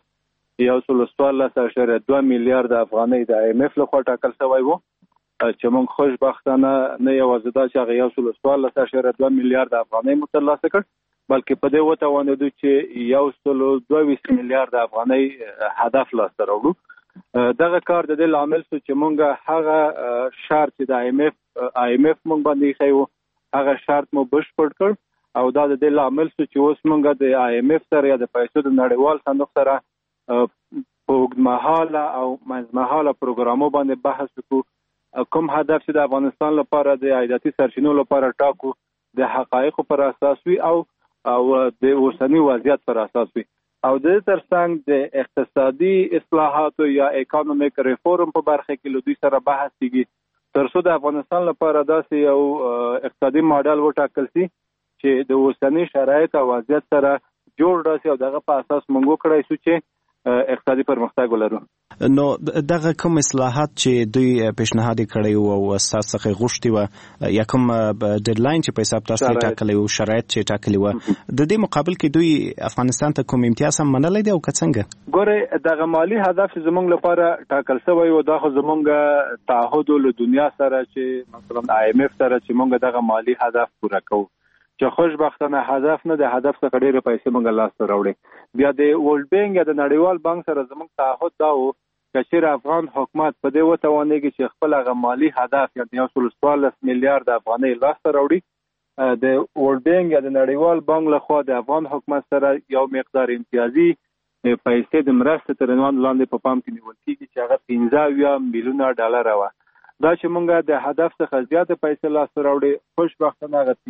114.2 میلیارد افغانۍ د IMF لخوا ټاکل شوی وو چې موږ خوشبختانه نه یوازې دا چې هغه 114.2 میلیارد افغانۍ مترلاسه کړ، بلکې په دې وتوانېدو چې 122 میلیارد افغانۍ هدف لاسته راوړو. دغه کار د دې لامل شو چې موږ هغه شرط چې د IMF موږ باندې خېو هغه شرط مو بشپړ کړ او دا د دې لامل شو چې اوس موږ د IMF سره یا د پیسو د نړیوال صندوق سره په اوږدمهاله او منځمهاله پروګرامو باندې بحث وکړو. کوم هدف چې د افغانستان لپاره د عایداتي سرچینو لپاره ټاکو د حقایقو پر اساس وي او د اوسنی وضعیت پر اساس وي او د ترڅنګ د اقتصادي اصلاحاتو یا اکونومیک ریفورم په برخه کې له دوی سره بحث کیږي ترڅو د افغانستان لپاره داسې یو اقتصادي ماډل وټاکل شي چې د اوسنی شرایط او وضعیت سره جوړ راسي او دغه په اساس موږ وکړای شو چې اقتصادي پرمختګ ولرو. نو دغه کوم اصلاحات چې دوی پیشنهاد کړی او اساس څخه غوښتي و یا کوم ډیډلاین چې په حساب تاسو ټاکلی او شرایط چې ټاکلی و، د دې مقابل کې دوی افغانستان ته کوم امتیاز هم منلی دی او که څنګه؟ ګوره دغه مالی هدف چې زموږ لپاره ټاکل شوی و دا خو زموږ تعهد له دنیا سره چې مثلا IMF سره چې موږ دغه مالی هدف پوره کوو چې خوشبختانه هدف نه د هدف څخه ډېرې پیسې موږ لاسته راوړې. بیا د ورلد بانک یا د نړیوال بانک سره زموږ تعهد دا و چې چېرې افغان حکومت په دې وتوانېږي چې خپل هغه مالی هدف یعنې 114 میلیارد افغانۍ لاسته راوړي، د ورلد بانک یا د نړیوال بانک لخوا د افغان حکومت سره یو مقدار امتیازي پیسې د مرستې تر عنوان لاندې په پام کې نیول کېږي چې هغه 15 میلیونه ډالر وه. دا چې موږ د هدف څخه زیاته پیسې لاسته راوړې، خوشبختانه هغه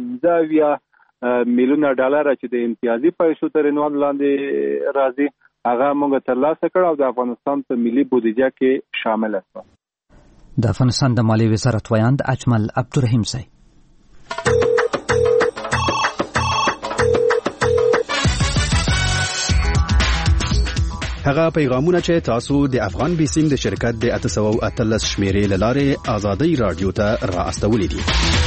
15 میلیونه ډالر چې د امتیازي پیسو تر عنوان لاندې راځي هغه موږ ترلاسه کړ او د افغانستان په ملي بودیجه کې شامل شو. د افغانستان د مالی وزارت ویاند اجمل عبدالرحیمزی. هغه پیغامونه چې تاسو د افغان بیسیم د شرکت د 813 شمیرې لاره آزادۍ رادیو ته را استولې دي.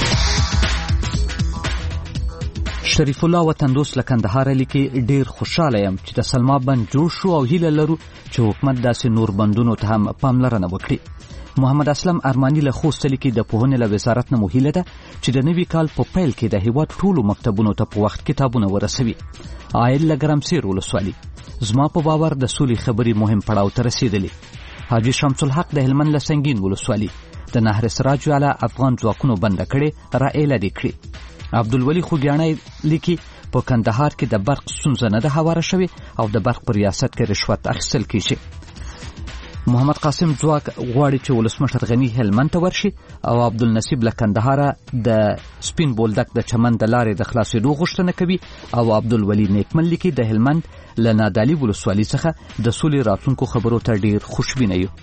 شریف الله وطندوس له کندهار لیکي ډیر خوشاله یم چې د سلما بند جوړ شو او هیله لرو چې حکومت داسې نور بندونو ته هم پاملرنه وکړي. محمد اسلم ارمانی له خوست لیکي د پوهنې له وزارت نه مهیله ده چې د نوي کال په پیل کې د هیواد ټولو مکتبونو ته په وخت کتابونه ورسوي. عائل له ګرمسیر ولسوالي: زما په باور د سولې خبرې مهم پړاو ته رسیدلې. حاجی شمس الحق د هلمند له سنگین ولسوالي د نهر سراج والا افغان ځواکونو بنده کړې رائے لري کړي. عبدالولي خوږیاڼی لیکي په کندهار کې د برق ستونزه نه ده هواره شوې او د برق په ریاست کې رشوت اخیستل کیږي. محمد قاسم ځواک غواړي چې ولسمشر غني هلمند ته ورشي او عبدالنصیب له کندهاره د سپین بولدک د چمن د لارې د خلاصېدو غوښتنه کوي او عبدالولي نیکمن لیکي د هلمند له نادالي ولسوالۍ څخه د سولې راتلونکو خبرو ته ډیر خوشبینه یو.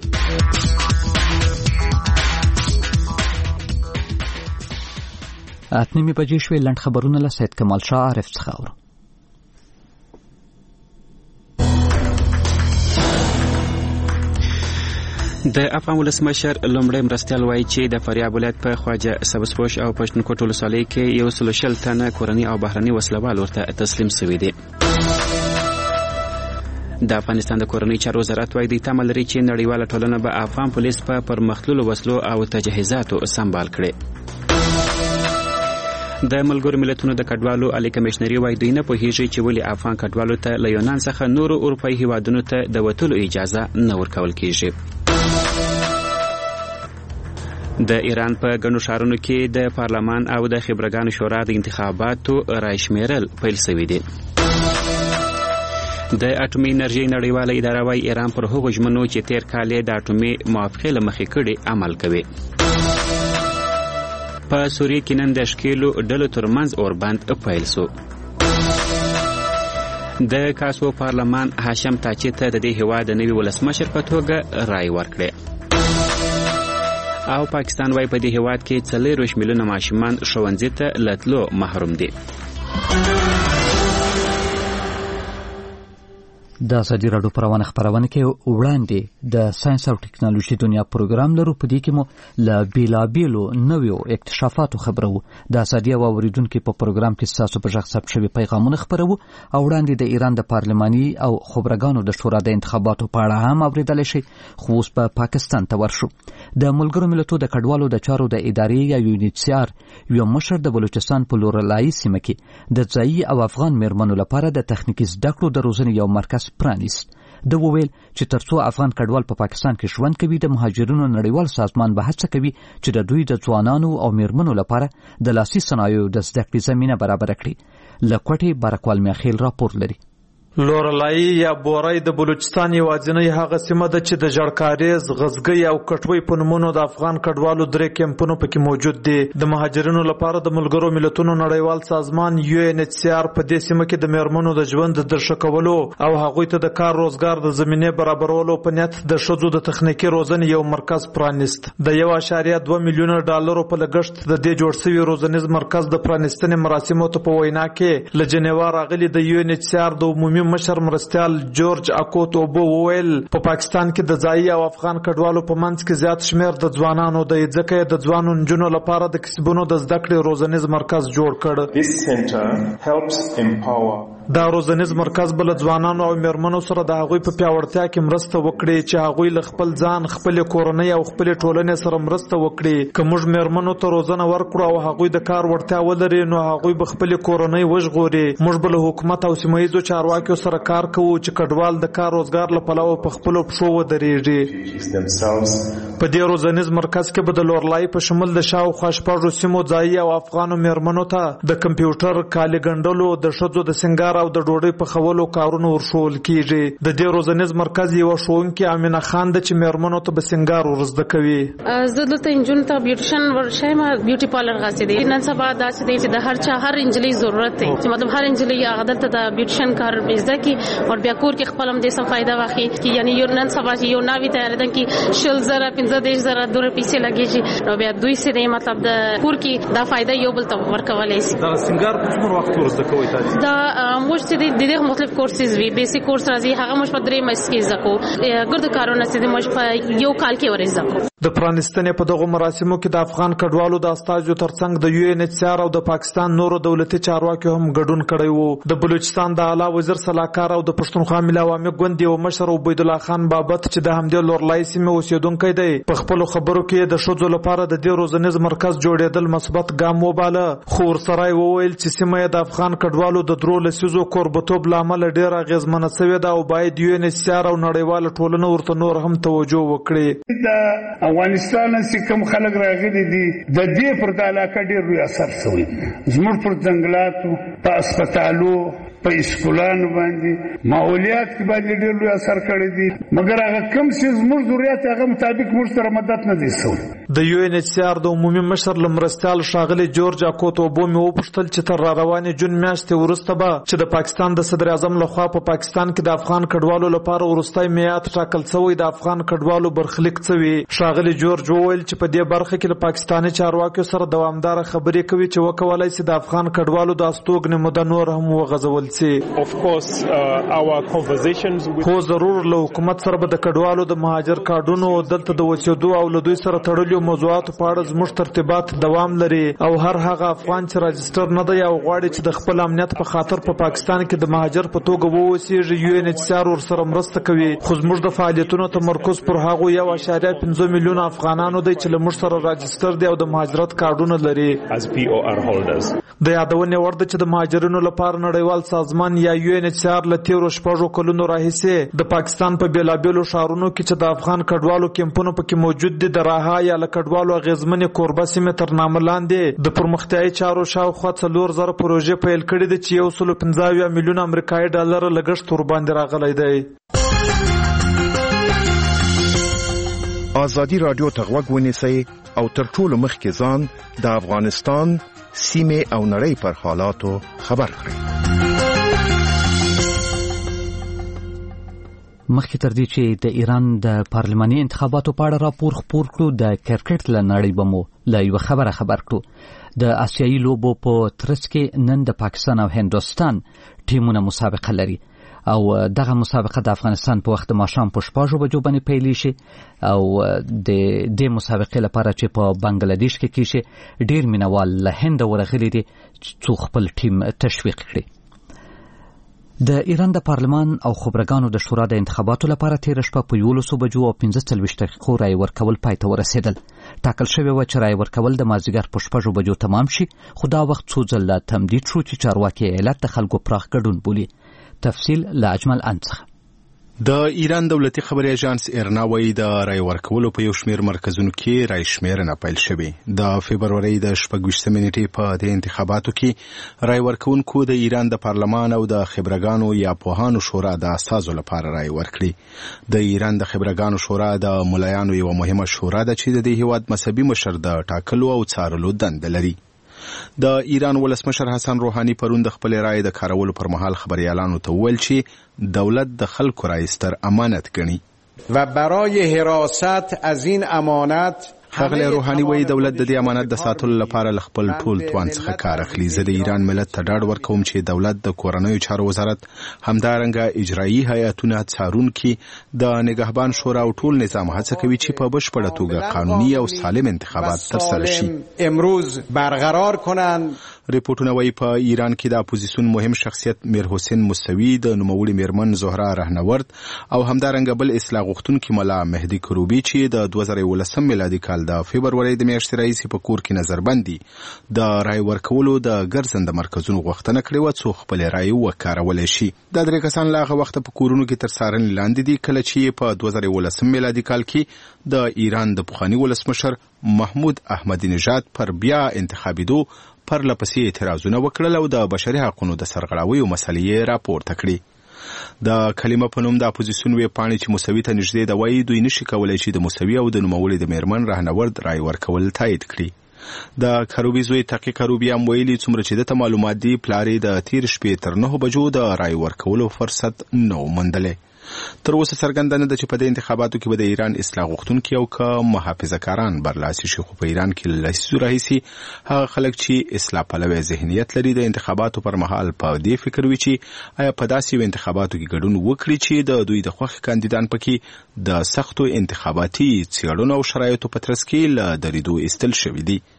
اتنیمې بجې شوې. لنډ خبرونه له سید کمال شاه عارف څخه اورو. د افغان ولسمشر لومړی مرستیال وایي چې د فاریاب ولایت په خواجه سبزپوش او پښتونخوا ولسوالۍ کې 120 تنه کورني او بهرني وسلوال ورته تسلیم شوي دي. د افغانستان د کورنۍ چارو وزارت وایي د تمه لري چې نړیواله ټولنه به افغان پولیس په پرمختللو وسلو او تجهیزاتو سمبال کړي. د ملګرو ملتونو د کډوالو عالی کمشنري وایي دوی نه پوهیږي چې ولې افغان کډوالو ته له یونان څخه نورو اروپایي هیوادونو ته د وتلو اجازه نه ورکول کیږي. د ایران په ګڼو ښارونو کې د پارلمان او د خبرګانو شورا د انتخاباتو رای شمیرل پیل شوي دي. د اټومي انرژۍ نړیواله اداره وایي ایران پر هغو ژمنو چې تیر کال یې د اټومي موافقې له مخې کړې عمل کوي. په سوریه کې نن د ښکېلو ډلو ترمنځ اوربند پیل شو. د کاسو پارلمان هاشم تاچي ته د دې هېواد د نوي ولسمشر په توګه رای ورکړې. او پاکستان وایي په دې هېواد کې 40 میلیونه ماشومان ښوونځي ته له تلو محروم دي. د ازادي راډیو په روانه خپرونه کې وړاندې د ساينس او ټکنالوژي دنیا پروګرام لرو. په دې کې مو له بیلابیلو نویو اکتشافاتو خبرو. د ازادي او اوریدونکو په پروګرام کې تاسو په ژغ ثبت شوي پیغامونه خبرو او وړاندې د ایران د پارلماني او خبرګانو د شورا د انتخاباتو په اړه هم اوریدل شي. خو اوس په پاکستان ته ورشو. د ملګرو ملتونو د کډوالو د چارو د ادارې یا یونیسیار یو مشر د بلوچستان په لورلای سیمه کې د ځایي او افغان میرمنو لپاره د تخنیکی زده کړو د روزنې یو مرکز پرانیست. د وویل چې ترڅو افغان کډوال په پاکستان کې ژوند کوي د مهاجرینو نړیوال سازمان به هڅه کوي چې د دوی د ځوانانو او میرمنو لپاره د لاسي صنایعو د زده کړې زمینه برابر کړي. له کوټې بارکوال میاخیل راپور لري. لورلای یا بورای د بلوچستان یوازینی هغه سیمه ده چې د جړکاریز، غزګي او کټوي په نومونو د افغان کډوالو درې کمپونو پکې موجود دي. د مهاجرینو لپاره د ملګرو ملتونو نړیوال سازمان UNHCR په دې سیمه کې د میرمنو د ژوند د ښه کولو او هغوی ته د کار روزګار د زمینې برابرولو په نیت د ښځو د تخنیکي روزنې یو مرکز پرانیست. د 1.2 میلیونه ډالرو په لګښت د دې جوړ شوي روزنیز مرکز د پرانیستنې مراسمو ته په وینا کې له جنیوا راغلي د UNHCR د عمومي مشر مرستیال جورج اکوت اوبو وویل په پاکستان کې د ځایي او افغان کډوالو په منځ کې زیات شمیر د ځوانانو د ځکه د ځوانو نجونو لپاره د کسبونو د زده کړې روزنیز مرکز جوړ کړ. This center helps empower دا روزنیز مرکز بل ځوانانو او میرمنو سره د هغوی په پیاوړتیا کې مرسته وکړي چې هغوی له خپل ځان، خپل کورنۍ او خپل ټولنې سره مرسته وکړي. که موږ میرمنو ته روزنه ورکړو او هغوی د کار وړتیا ولري نو هغوی به خپل کورنۍ وژغوري. موږ به له حکومت او سیمه ییزو چارواکو سره کار کوو چې کډوال د کار روزګار له پلوه په خپلو پښو ودرېږي. په دې روزنیز مرکز کې به د لورلای په شمول د شاوخوا شپږو سیمو ځایي او افغانو میرمنو ته د کمپیوټر، کالي ګنډلو، د ښځو د سنګار او د ډوډۍ پخولو کارونه ورښول کیږي. د دې روزنیز مرکز یو ښوونکې امینه خان ده چې میرمنو ته به سنګار ورزده کوي. زه دلته انجونو ته بیوټیشن ورشم، بیوټي پارلر غاسي دي. نن سبا داسې دي چې د هر انجلۍ ضرورت دی چې مطلب هر انجلۍ هغه دلته د بیوټیشن کار زده کی او بیا کور کې خپل هم د سم فائدہ واخلي. چې یعنی یو نن سبا یو ناوی تیار ده کې 10000 15000 دور پیسې لګیږي نو بیا دوی سره مطلب د کور کې دا فائدہ یو بل ته ورکولای شي. دا سنګار په څومره وخت ورزده کوي تاسو؟ دا موږ د دې مختلف کورسز وی بیسیک کورس راځي هغه موږ په 3 میاشتې کې زکو ګرد کارونه چې موږ په یو کال کې ورزکو. د پرانیستنې په دغه مراسمو کې د افغان کډوالو د استازو ترڅنګ د UNHCR او د پاکستان نورو دولتي چارواکو هم ګډون کړی وو. د بلوچستان د اعلی وزیر صلاحکار او د پښتونخوا ملي عوامي ګوند یو مشر عبید الله خان بابت چې د همدې لورلای سیمې اوسیدونکی دی په خپل خبرو کې د ښځو لپاره د دې روزنیز مرکز جوړېدل مثبت ګام وباله. خو ورسره وویل چې سیمه د افغان کډوالو د درو لسیزو ټولنیزو کوربتوب لامل ډیر اغیزمنه شوې ده او باید UNHCR او نړیواله ټولنه ورته نور هم توجه وکړي. د افغانستان چې کوم خلک راغلي دي د دې پر د علاقه ډیر لوی اثر شوی زموږ پر ځنګلاتو په هسپتالو په اسکولانو باندې ماحولیات کې باندې ډېر لوی اثر کړی دی مګر هغه کوم چې زموږ ضرورت هغه مطابق موږ سره مدد نه دی شوی. د UNHCR د عمومي مشر لمرستال ښاغلي جورج اکوتوبو مې وپوښتل چې تر راروانې جون میاشتې وروسته به چې د پاکستان د صدر اعظم لخوا په پاکستان کې د افغان کډوالو لپاره وروستی میعاد ټاکل شوی د افغان کډوالو برخلیک څه وي. ښاغلي جورج وویل چې په دې برخه کې له پاکستاني چارواکو سره دوامداره خبرې کوي چې وکولای شي د افغان کډوالو د استوګنې موده نور هم وغځول شي. خو ضرور له حکومت سره به د کډوالو د مهاجر کارډونو دلته د اوسېدو او له دوی سره تړلو موضوعاتو په اړه زموږ ترتیبات دوام لري او هر هغه افغان چې راجستر نه دی او غواړي چې د خپل امنیت په خاطر په پاکستان کې د مهاجر په توګه ووسیږي UNHCR ورسره مرسته کوي. خو زموږ د فعالیتونو تمرکز پر هغو 1.5 میلیون افغانانو دی چې له موږ سره راجستر دي او د مهاجرت کارډونه لري. د یادونې وړ ده چې د مهاجرینو لپاره نړیوال سازمان یا UNHCR له تیرو 6 کلونو راهیسې د پاکستان په بیلابیلو ښارونو کې چې د افغان کډوالو کیمپونه پکې موجود دي د راها یا له کډوالو اغیزمنې کوربه سیمې تر نامه لاندې د پرمختیایي چارو شاوخوا 4,000 پروژې پیل کړي دي چې 115 میلیون امریکایي ډالر لګښت ورباندې راغلی دی. ازادي رادیو ته غوږ ونیسئ او تر ټولو مخکې ځان د افغانستان سیمې او نړۍ پر حالاتو خبر کړئ. مخکې تر دې چې د ایران د پارلماني انتخاباتو په اړه راپور خپور کړو د کرکټ له نړۍ به مو له یوه خبره خبر کړو. د آسیایي لوبو په ترڅ کې نن د پاکستان او هندوستان ټیمونه مسابقه لري او دغه مسابقه د افغانستان په وخت ماښام په 6 بجو باندې پیل شي او د دې مسابقې لپاره چې په بنگلاديش کې کیږي ډیر مینوال له هند ورغلي دي چې خپل ټیم تشویق کړي. د ایران د پارلمان او خبرګانو د شورا د انتخاباتو لپاره تیر شپه په 11 بجو او 15 دقیقو رای ورکول پای ته ورسېدل. ټاکل شوی و چې رای ورکول د مازدیګر په 6 بجو تمام شي خو دا وخت څو ځله تمدید شو چې چارواکي ایالت د خلکو پراخ ګډون بولي. تفصیل له اجمل انڅخه. د ایران دولتي خبري اژانس ایرنا وایي د رای ورکولو په یو شمېر مرکزونو کې رای شمیرنه پیل شوې. د فبرورۍ د 26 نیټې په د انتخاباتو کې رای ورکونکو د ایران د پارلمان او د خبرګانو یا پوهانو شورا د اساسو لپاره رای ورکړي. د ایران د خبرګانو شورا د ملایانو یو مهمه شورا ده چې د هیواد مذهبي مشر د ټاکلو او څارلو دنده لري. د ایران ولسمشر حسن روحانی پرون د خپل رای د کارولو پر مهال خبريالانو ته وویل چې دولت د خلکو رای ستر امانت ګڼي و برای حراست از این امانت ښاغلی روحانی وایي دولت د دې امانت د ساتلو لپاره له خپل ټول توان څخه کار اخلي. زه د ایران ملت ته ډاډ ورکوم چې دولت د کورنیو چارو وزارت همدارنګه اجرایي هیئتونه څارونکي د نگهبان شورا او ټول نظام هڅه کوي چې په بشپړه توګه قانوني او سالم انتخابات ترسره شي. امروز برقرار کنند. ریپورتونه وایي په ایران کې د اپوزیسیون مهم شخصیت میر حسین موسوي د نوموړي میرمن زهرا رهنورد او همدارنګه بل اصلاح غوښتونکي ملا مهدي کروبي چې د 2019 میلادي کال د فبرورۍ د میاشتې راهیسې په کور کې نظربندي د رای ورکولو د ګرځنده مرکزونو غوښتنه کړې وه څو خپل رای وکارولی شي. دا درې کسان له هغه وخته په کورونو کې تر څارنې لاندې دي کله چې په 2019 میلادي کال کې د ایران د پخواني ولسمشر محمود احمدی نژاد پر بیا انتخابېدو پرله پسې اعتراضونه وکړل او د بشري حقوقو د سرغړاویو مسلې راپورته کړې. د کلمه په نوم د اپوزیسیون ویب پاڼې چې موسوي ته نږدې ده وایي دوی نشي کولی چې د موسوي او د نوموړي د میرمن رهنورد رای ورکول تایید کړي. د کروبي زوی تقی کروبي هم ویلي څومره چې دته معلومات دي پلار یې د تیر شپې تر 9 بجو د رای ورکولو فرصت نه موندلی. تر اوسه څرګنده نه ده چې په دې انتخاباتو کې به د ایران اصلاح غوښتونکي او که محافظه‌کاران برلاسي شي. خو په ایران کې له لسیزو راهیسې هغه خلک چې اصلاح پلوی ذهنیت لري د انتخاباتو پر مهال په دې فکر وي چې آیا په داسې یو انتخاباتو کې ګډون وکړي چې د دوی د خوښې کاندیدان پکې د سختو انتخاباتي څېړنو او شرایطو په ترڅ کې له درېدو ایستل شوي دي.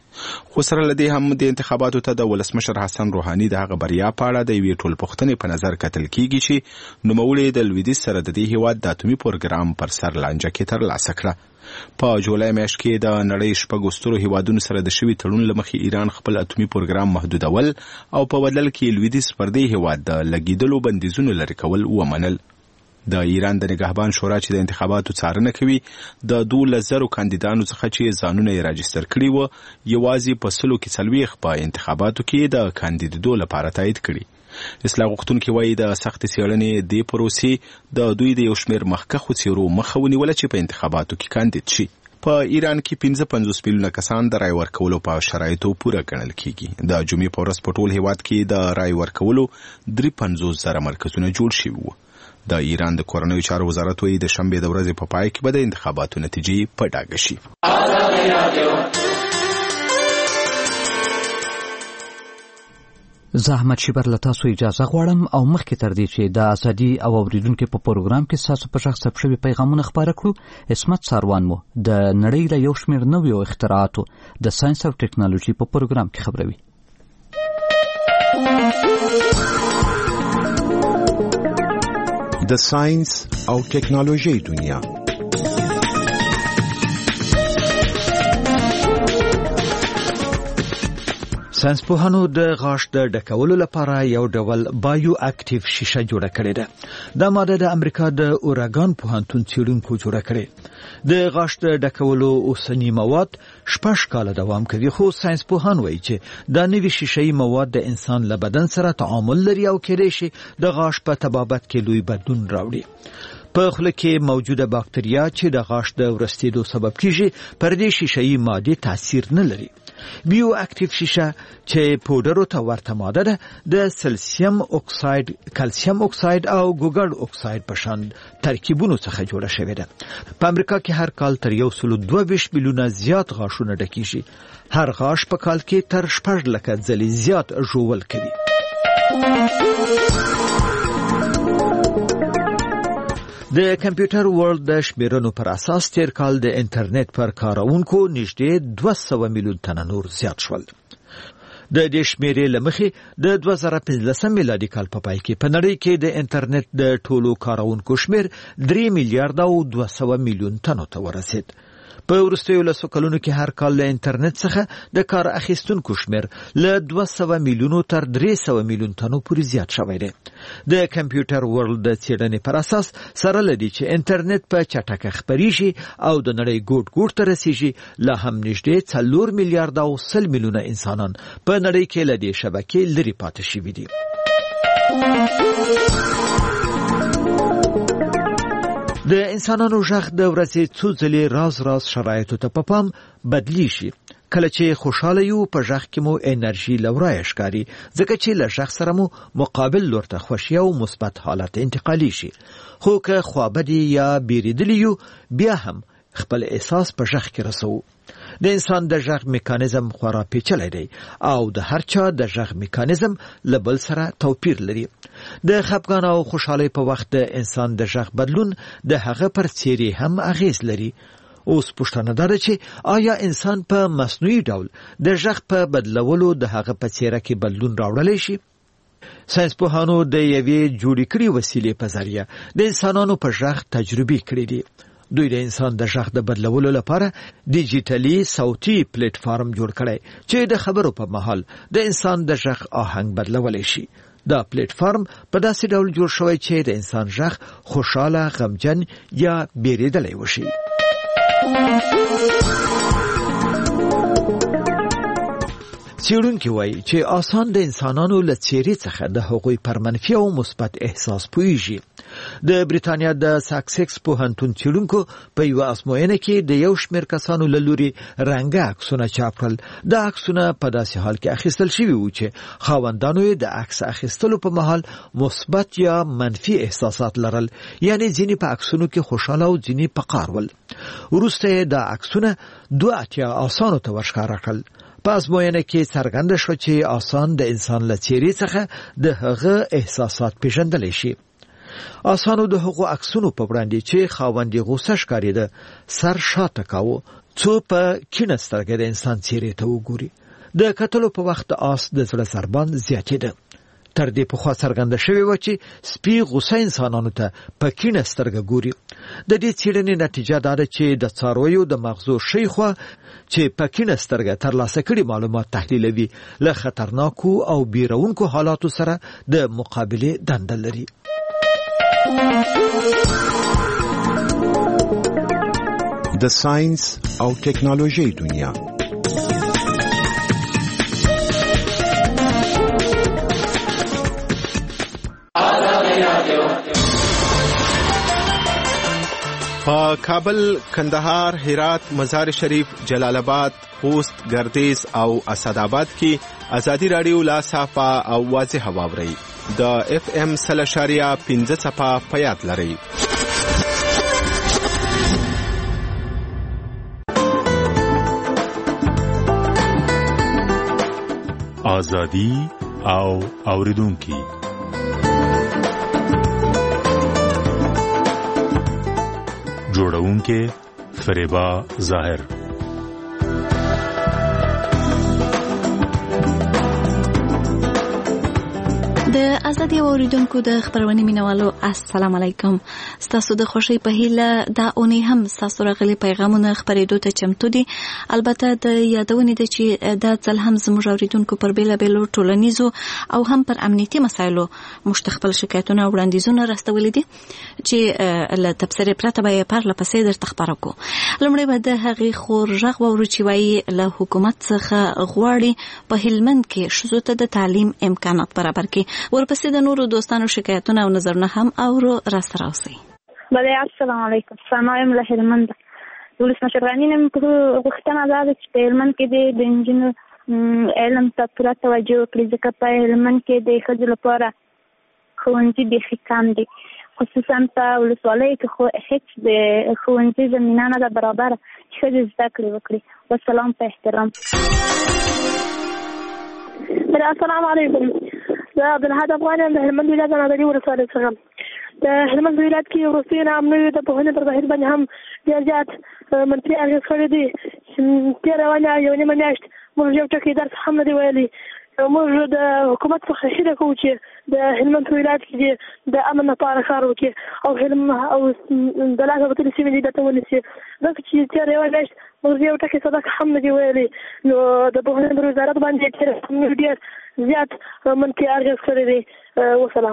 خو سره له دې هم د انتخاباتو ته د ولسمشر حسن روحاني د هغه بریا په اړه د یوې ټولپوښتنې په نظر کتل کیږي چې نوموړي د لویدیځ سره د دې هیواد د اتومي پروګرام پر سر لانجه کې ترلاسه کړه. په جولای میاشت کې د نړۍ شپږ سترو هیوادونو سره د شوي تړون له مخې ایران خپل اتومي پروګرام محدودول او په بدل کې لویدیځ پر دې هیواد د لګیدلو بندیزونو لرې کول ومنل. د ایران د نگهبان شورا چې د انتخاباتو څارنه کوي د 12,000 کاندیدانو څخه چې ځانونه یې راجستر کړي وو یوازې په 40 په انتخاباتو کې د کاندیدېدو لپاره تایید کړي. اصلاح غوښتونکي وایي د سختې څېړنې دې پروسې د دوی د یو شمېر مخکښو څېرو مخه ونیوله چې په انتخاباتو کې کاندید شي. په ایران کې 55 میلیونه کسان د رای ورکولو په شرایطو پوره ګڼل کیږي. د جمعې په ورځ په ټول هیواد کې د رای ورکولو 53,000 مرکزونه جوړ شوي وو. د ایران د کورنیو چارو وزارت وایي د شنبې د ورځې په پای کې به د انتخاباتو نتیجې په ډاګه شي. زه احمد شیبر له تاسو اجازه غواړم او مخکې تر دې چې د ازادي او اوریدونکو په پروګرام کې تاسو په شخص ثبت شوي پیغامونه خبره کړو، عصمت ساروان مو د نړۍ له یو شمېر نویو اختراعاتو د ساينس او ټکنالوژي په پروګرام کې خبروي. د ساينس او ټکنالوژي دنیا. ساينسپوهانو د غاښ د ډکولو لپاره یو ډول بایو اکټیو شیشه جوړه کړې ده. دا ماده د امریکا د اورګان پوهنتون څېړونکو جوړه کړې. د غاښ د ډکولو اوسنی مواد 6 کاله دوام کوي، خو ساينسپوهان وایي چې دا نوي شیشه‌ای مواد د انسان له بدن سره تعامل لري او کېدای شي د غاښ په طبابت کې لوی بدلون راوړي. په خوله کې موجوده باکتریا چې د غاښ د ورستېدو سبب کیږي پر دې شیشه‌ای ماده تاثیر نه لري. بیو اکټیو شیشه چې پودرو ته ورته ماده ده د سلسیم اکساید، کلسیم اکساید او ګوګړ اکساید په شان ترکیبونو څخه جوړه شوې ده. په امریکا کې هر کال تر 122 میلیونه زیات غاښونه ډکیږي. هر غاښ په کال کې تر 6 لکه ځلې زیات ژوول کوي. د کمپیوټر ورلد د شمیرنو پر اساس تیر کال د انټرنیټ پر کارونکو نږدې 200 میلیون تنه نور زیات شول. د دې شمیرې لمخې د 2015 میلادي کال په پای کې په نړۍ کې د انټرنیټ د ټولو کارونکو شمیر 3 میلیارډ او 200 میلیون تنو ته ورسید. په وروستیو لسو کلونو کې هر کال له انټرنیټ څخه د کار اخیستونکو شمیر له 200 میلیونو تر 300 میلیون تنو پورې زیات شوی دی. د کمپیوټر ورلد د څېړنې پر اساس سره لدی چې انټرنیټ په چټکه خپري شي او د نړۍ ګوټ ګوټ ته رسیږي، لا هم نږدې 4 میلیارډ او 100 میلیونه انسانان په نړۍ کې له دې شبکې لري پاتې شوي دي. د انسانانو ژغ د ورځې څو ځلې راز شرایطو ته په پام بدلی شي. کله چې خوشاله یو په ژغ کې مو انرژي لورای ښکاري، ځکه چې له ژغ سره مو مقابل لور ته خوشي او مثبت حالت انتقالي شي. خو که خوابدي یا بیریدلی یو بیا هم خپل احساس په ژغ کې رسو. د انسان د ژغ میکانیزم خورا پیچلی دی او د هر چا د ژغ میکانیزم له بل سره توپیر لري. د خپګان او خوشحالۍ په وخت د انسان د ژغ بدلون د هغه پر څیرې هم اغیز لري. اوس پوښتنه ده چې آیا انسان په مصنوعي ډول د ژغ په بدلولو د هغه په څیره کې بدلون راوړلی شي؟ ساينسپوهانو د یوې جوړې کړې وسیلې په ذریعه د انسانانو په ژغ تجربې کړې دي. دوی د انسان د ژغ د بدلولو لپاره ډیجیټلي صوتي پلیټ فارم جوړ کړی چې د خبرو په مهال د انسان د ژغ آهنګ بدلولی شي. دا پلیټ فارم په داسې ډول جوړ شوی چې د انسان ژغ خوشاله، غمجن یا بیریدلی وشي. څېړونکي وایي چې آسان د انسانانو له څېرې څخه د هغوی پر منفي او مثبت احساس پوهیږي. د بریتانیا د ساکسیکس پوهنتون څېړونکو په یوه ازموینه کې د یو شمېر کسانو له لوري رنګه عکسونه چاپ کړل. دا عکسونه په داسې حال کې اخیستل شوي وو چې خاوندانو یې د عکس اخیستلو په مهال مثبت یا منفي احساسات لرل، یعنی ځینې په عکسونو کې خوشاله او ځینې په قهر ول. وروسته یې دا عکسونه 2 آسانو ته ورښکاره کړل. په ازموینه کې څرګنده شوه چې آسان د انسان له څېرې څخه د هغه احساسات پیژندلی شي. آسانو د هغو عکسونو په وړاندې چې خاوند یې غوسه ښکارېده سر شاته کاوه، څو په کینه سترګې د انسان څیرې ته وګوري. د کتلو په وخت د آس د زړه ضربان زیاتېده. تر دې پخوا څرګنده شوې وه چې سپي غوسه انسانانو ته په کینه سترګه ګوري. د دې څېړنې نتیجه دا ده چې د څارویو د مغزو شیخوا چې په کینه سترګه ترلاسه کړي معلومات تحلیلوي له خطرناکو او بیرونکو حالاتو سره د مقابلې دنده لري. د ساينس او ټکنالوژي دنیا. په کابل، کندهار، هرات، مزار شریف، جلال آباد، خوست، گردیز او اسداباد کې ازادي رادیو لا صافه او واضح واوري. د FM 0.5 صفه په یاد لرئ. ازادي او اوریدونکو. جوړونکې فریبا ظاهر. د ازادي اوریدونکو د خبرونې مینوالو السلام علیکم. ستاسو د خوشی په هیله دا اونۍ هم ستاسو راغلي پیغامونه خبرېدو ته چمتو دي. البته د یادونې ده چې دا ځل هم زموږ اوریدونکو پر بیلابیلو ټولنیزو او هم پر امنیتي مسایلو مشتخپل شکایتونه او وړاندیزونه راستولي دي چې له تبصرې پرته به یې پرله پسې درته خبره کړو. لومړی به د هغې خور غږ واورو چې وایي له حکومت څخه غواړي په هلمند کې ښځو ته د تعلیم امکانات برابر کړي. ورپسې د نورو دوستانو شکایتونه او نظرونه هم اورو. راسره اوسئ. بله السلام علیکم. سنا یم له هلمند. ولسمشر غني نن په غوښتنه دا ده چې په هلمند کې د انجینر علم ته پوره توجه وکړي، ځکه په هلمند کې د ښځو لپاره ښوونځي بیخي کم دي، خصوصا په ولسوالیو کې خو هیڅ د ښوونځي زمینه نه ده برابره چې ښځې زده کړې وکړي. والسلام په احترام. السلام علیکم. زه عبدالحد افغان یم د هلمند ولایت نادري ولسوالۍ څخه. د هلمند ولایت کې وروستي نامنوي د پوهنې پر ظاهر باندې هم ډېر زیات منفي اغېز کړی دی. تېره ونه یو نیمه میاشت موږ یو ټکی درس هم نه دی ویلي. موږ د حکومت څخه هیله کوو چې د هلمند ولایت کې د امن لپاره کار وکړي او او د لاسه وتلې سیمې دې ته ونیسي، ځکه چې تېره یوه میاشت موږ یو ټکی صدق هم نه دی ویلي. نو د پوهنې پر وزارت باندې ډېر زیات منفي اغېز کړی دی. وسلام.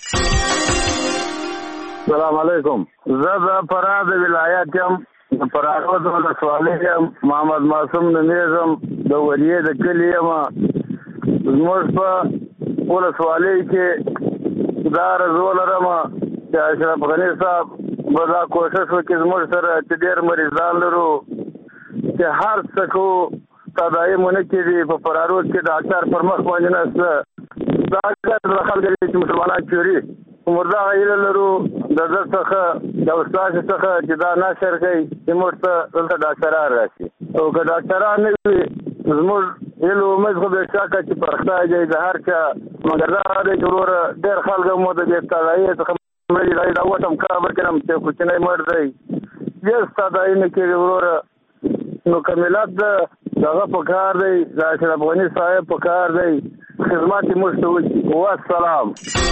السلام علیکم. زه د فراه د ولایت یم، د فراه د ولسوالۍ یم. محمد معصوم نومیږم، د ولیې د کلي یم. زموږ په ولسوالۍ کې دا رضا لرم چې اشرف غني صاحب به دا کوشش وکړي زموږ سره چې ډېر مریضان لرو چې هر څه کو تدایم ونه کړي. په فراه روډ کې ډاکټر پر مخ باندې نشته. دا خلک چې مسلمانان چوري مردا غیله لرو د څخه د استاد څخه چې دا نشر کوي چې موږ ته دلته ډاکټران راشي او که ډاکټران نه وي زموږ هیلو امید خو به شکه چې پرخته دی د هر چا، مګر دا دی چې وروره ډېر خلک مو د دې تداعي څخه مړي دی دا وټم کابر کړم چې کوچنی مړ دی یې تداعي نه کوي وروره. نو کملات دغه په کار دی، د اشرف غني صاحب په کار دی، خدمات یې موږ ته وکړي. والسلام.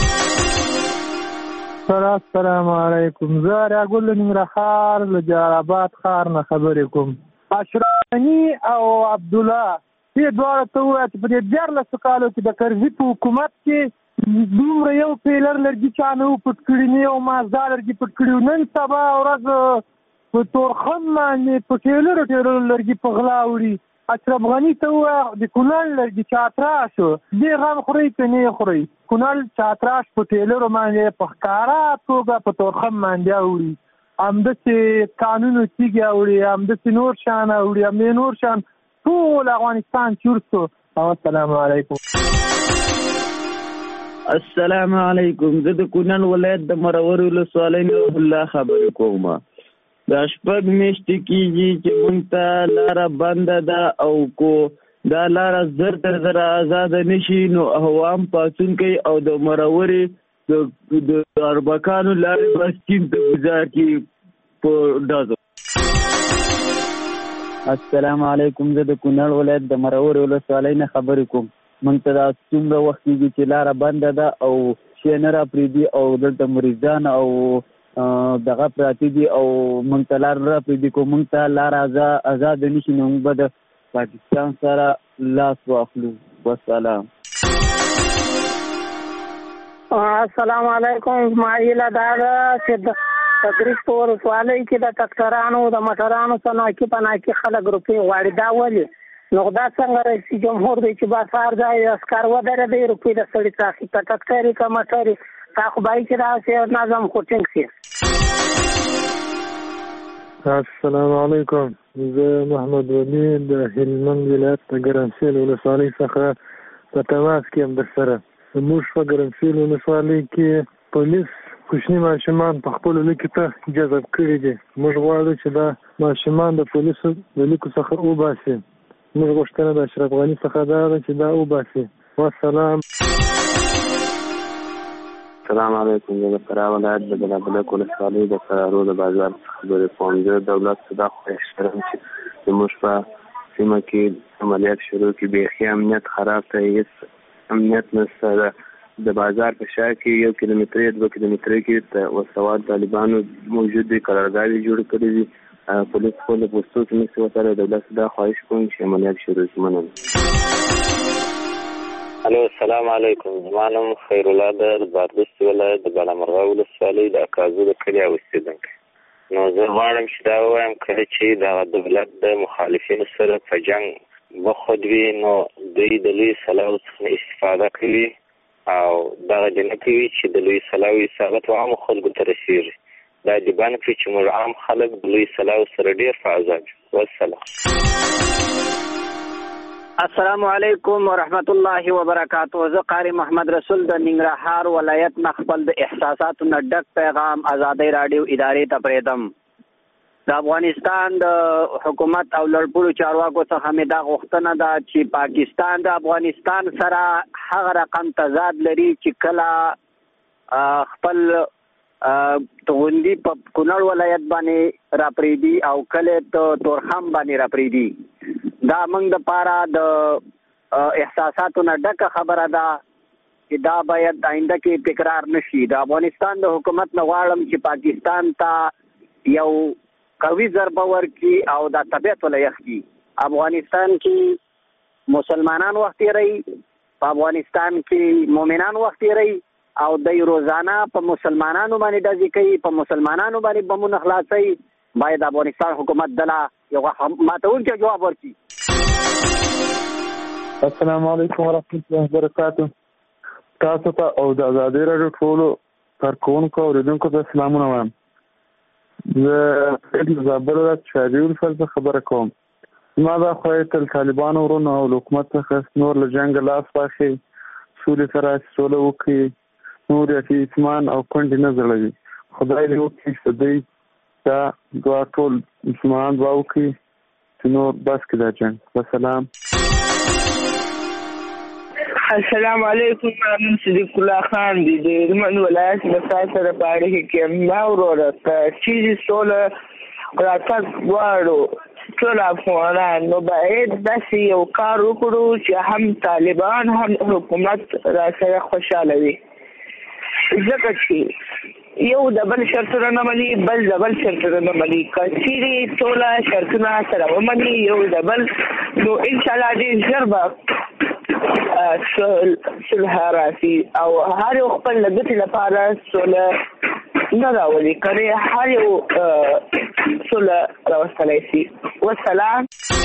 السلام علیکم. زه راګل ننګرهار له جلال آباد ښار نه خبرې کوم. اشرف غني او عبدالله دې دواړه ته ووایه چې په دې 14 کالو کې د کرزي په حکومت کې دومره یو پیلر لرګي چا نه و پټ کړي، نه یو مازدا لرګي پټ کړي. نن سبا ورځ په تورخم باندې په ټیلرو لرګي په غلا وړي. اشرف غني ته ووایه د کونړ لرګي چاتراش دې غم خورئ که نه یې خورئ. کونړ چاتراش په ټیلرو باندې په ښکاره توګه په تورخم باندې اوري، همداسې قانونو تیږې اوري، همداسې نور شیان اوري، همدې نور شیان ټول افغانستان چور شو. السلام علیکم. السلام علیکم. زه د کونړ ولایت د مرور ولسوالۍ نه الله خبرې کوم. دا شپږ میاشتې کېږي چې مونږ ته لاره بنده ده او کو دا لاره زر تر زره ازاده نشي نو عوام پاڅون کوي او د مرورې د اربکانو لارې به سیند ته ګزار کړي په ډزو. السلام علیکم. زه د کونړ ولایت د مرور ولسوالۍ نه خبرې کوم. موږ ته دا څومره وخت کېږي چې لاره بنده ده او شی نه راپرېږدي او دلته مریضان او دغه پراته دي او موږ ته لاره نه راپرېږدي. که موږ ته لاره ازاده نه شي نو موږ به د پاکستان سره لاس واخلو. والسلام. السلام علیکم. زما هیله دا ده چې د تدریس په ولسوالۍ کې د ټکټرانو د موټرانو څناکي پناکي خلک روپۍ غواړي. دا ولې نو دا څنګه رئیس جمهور دی چې بازار ځای اسکار ودرېدی روپۍ د سړي څاخي که ټکټر که موټر تا خو باید چې داسې نظم خو ټینګ شي. السلام علیکم. زه محمد ولی د هلمند ولایت د ګرمسېل ولسوالۍ څخه په تماس کې یم درسره. زموږ په ګرمسېل ولسوالۍ کې پولیس کوچني ماشومان په خپلو لیکو ته جذب کړي دي. موږ غواړو چې دا ماشومان د پولیسو د لیکو څخه وباسي. موږ غوښتنه د اشرف غني څخه دا ده چې دا وباسي. والسلام. السلام علیکم. زه د فراه ولایت د بلابلک ولسوالۍ د فرارو د بازار څخه خبرې کوم. زه دولت ته دا خواهش کوم چې زموږ په سیمه کې عملیات شروع کړي. بیخي امنیت خراب دی، هېڅ امنیت نشته. د بازار په شا کې 1 کیلومتر 2 کیلومتر کې وسواد طالبانو موجود دي، قرارګاهې جوړ کړي دي. پولیس خپل پوسټو کې نشي وتلی. دولت دا خواهش کوم چې عملیات شروع کړي. مننه. الو السلام علیکم. زما نوم خیر الله د بادغیس ولایت د بالامرغه ولسوالۍ د اکازو د کلي اوسېدونکی. نو زه غواړم چې دا ووایم کله چې د دولت د مخالفینو سره په جنګ وخوځ وي نو دوی د لوی سلاو څخه استفاده کوي او دغه جنه کوي چې د لوی سلاو اصابت عامو خلکو ته رسېږي. دا د بان کوي چې موږ عام خلک د لوی سلاو سره ډېر په عذاب یو. والسلام. السلام علیکم ورحمت الله وبرکاته. زه قاری محمد رسول د ننګرهار ولایت نه خپل د احساساتو نه ډک پیغام آزادۍ راډیو ادارې ته پرېږدم. د افغانستان د حکومت او لړپوړو چارواکو څخه مې دا غوښتنه ده چې پاکستان د افغانستان سره هغه رقم تضاد لري چې کله خپل توغندي په کونړ ولایت باندې راپرېږدي او کله تورخم باندې راپرېږدي. دا موږ دپاره د احساساتو نه ډکه خبره ده چې دا باید آینده کې تکرار نشي. د افغانستان د حکومت نه غواړم چې پاکستان ته یو قوي ضربه ورکړي او دا طبیعت ولا یخي. افغانستان کې مسلمانان وخت تیری، په افغانستان کې مؤمنان وخت تیری او د روزانه په مسلمانانو باندې ډزې کوي، په مسلمانانو باندې بمونه خلاصوي. باید افغانستان حکومت دله یو ماتونکی جواب ورکړي. السلام علیکم ورحمۃ اللہ وبرکاتہ. تاسو ته او د ازادۍ راډیو ټولو کارکوونکو او اوریدونکو ته سلامونه وایم. زه د زابل ولایت شاهدي ولسوالۍ خبره کوم. زما دا خواهش تل طالبانو ورونو او حکومت څخه نور له جنګ لاس واخلي، سولې سره سوله وکړي، نور یې اطمینان او کونډې نه ځړوي. خدای دې وکړي چې دوی دا دعا ټول مسلمانان دعا وکړي چې نور بس کړي دا جنګ. والسلام. السلام علیکم. من صدیق الله خان دی د هلمند ولایت له سره په اړیکه کې ما وروره چې سوله راتګ غواړو ټول افغانان نو باید داسې یو کار وکړو چې هم طالبان هم حکومت را سره خوشاله وي. ځکه چې یو د بل شرطونه نه مني، بل د بل شرطونه نه مني. که چیرې ټوله شرطونه سره ومني یو د بل نو انشاءالله ډېر ژر به صلح راشي او هر یو خپل د ګټې لپاره صلح نه راولي، کنې هر یو صلح راوستلی شي. والسلام.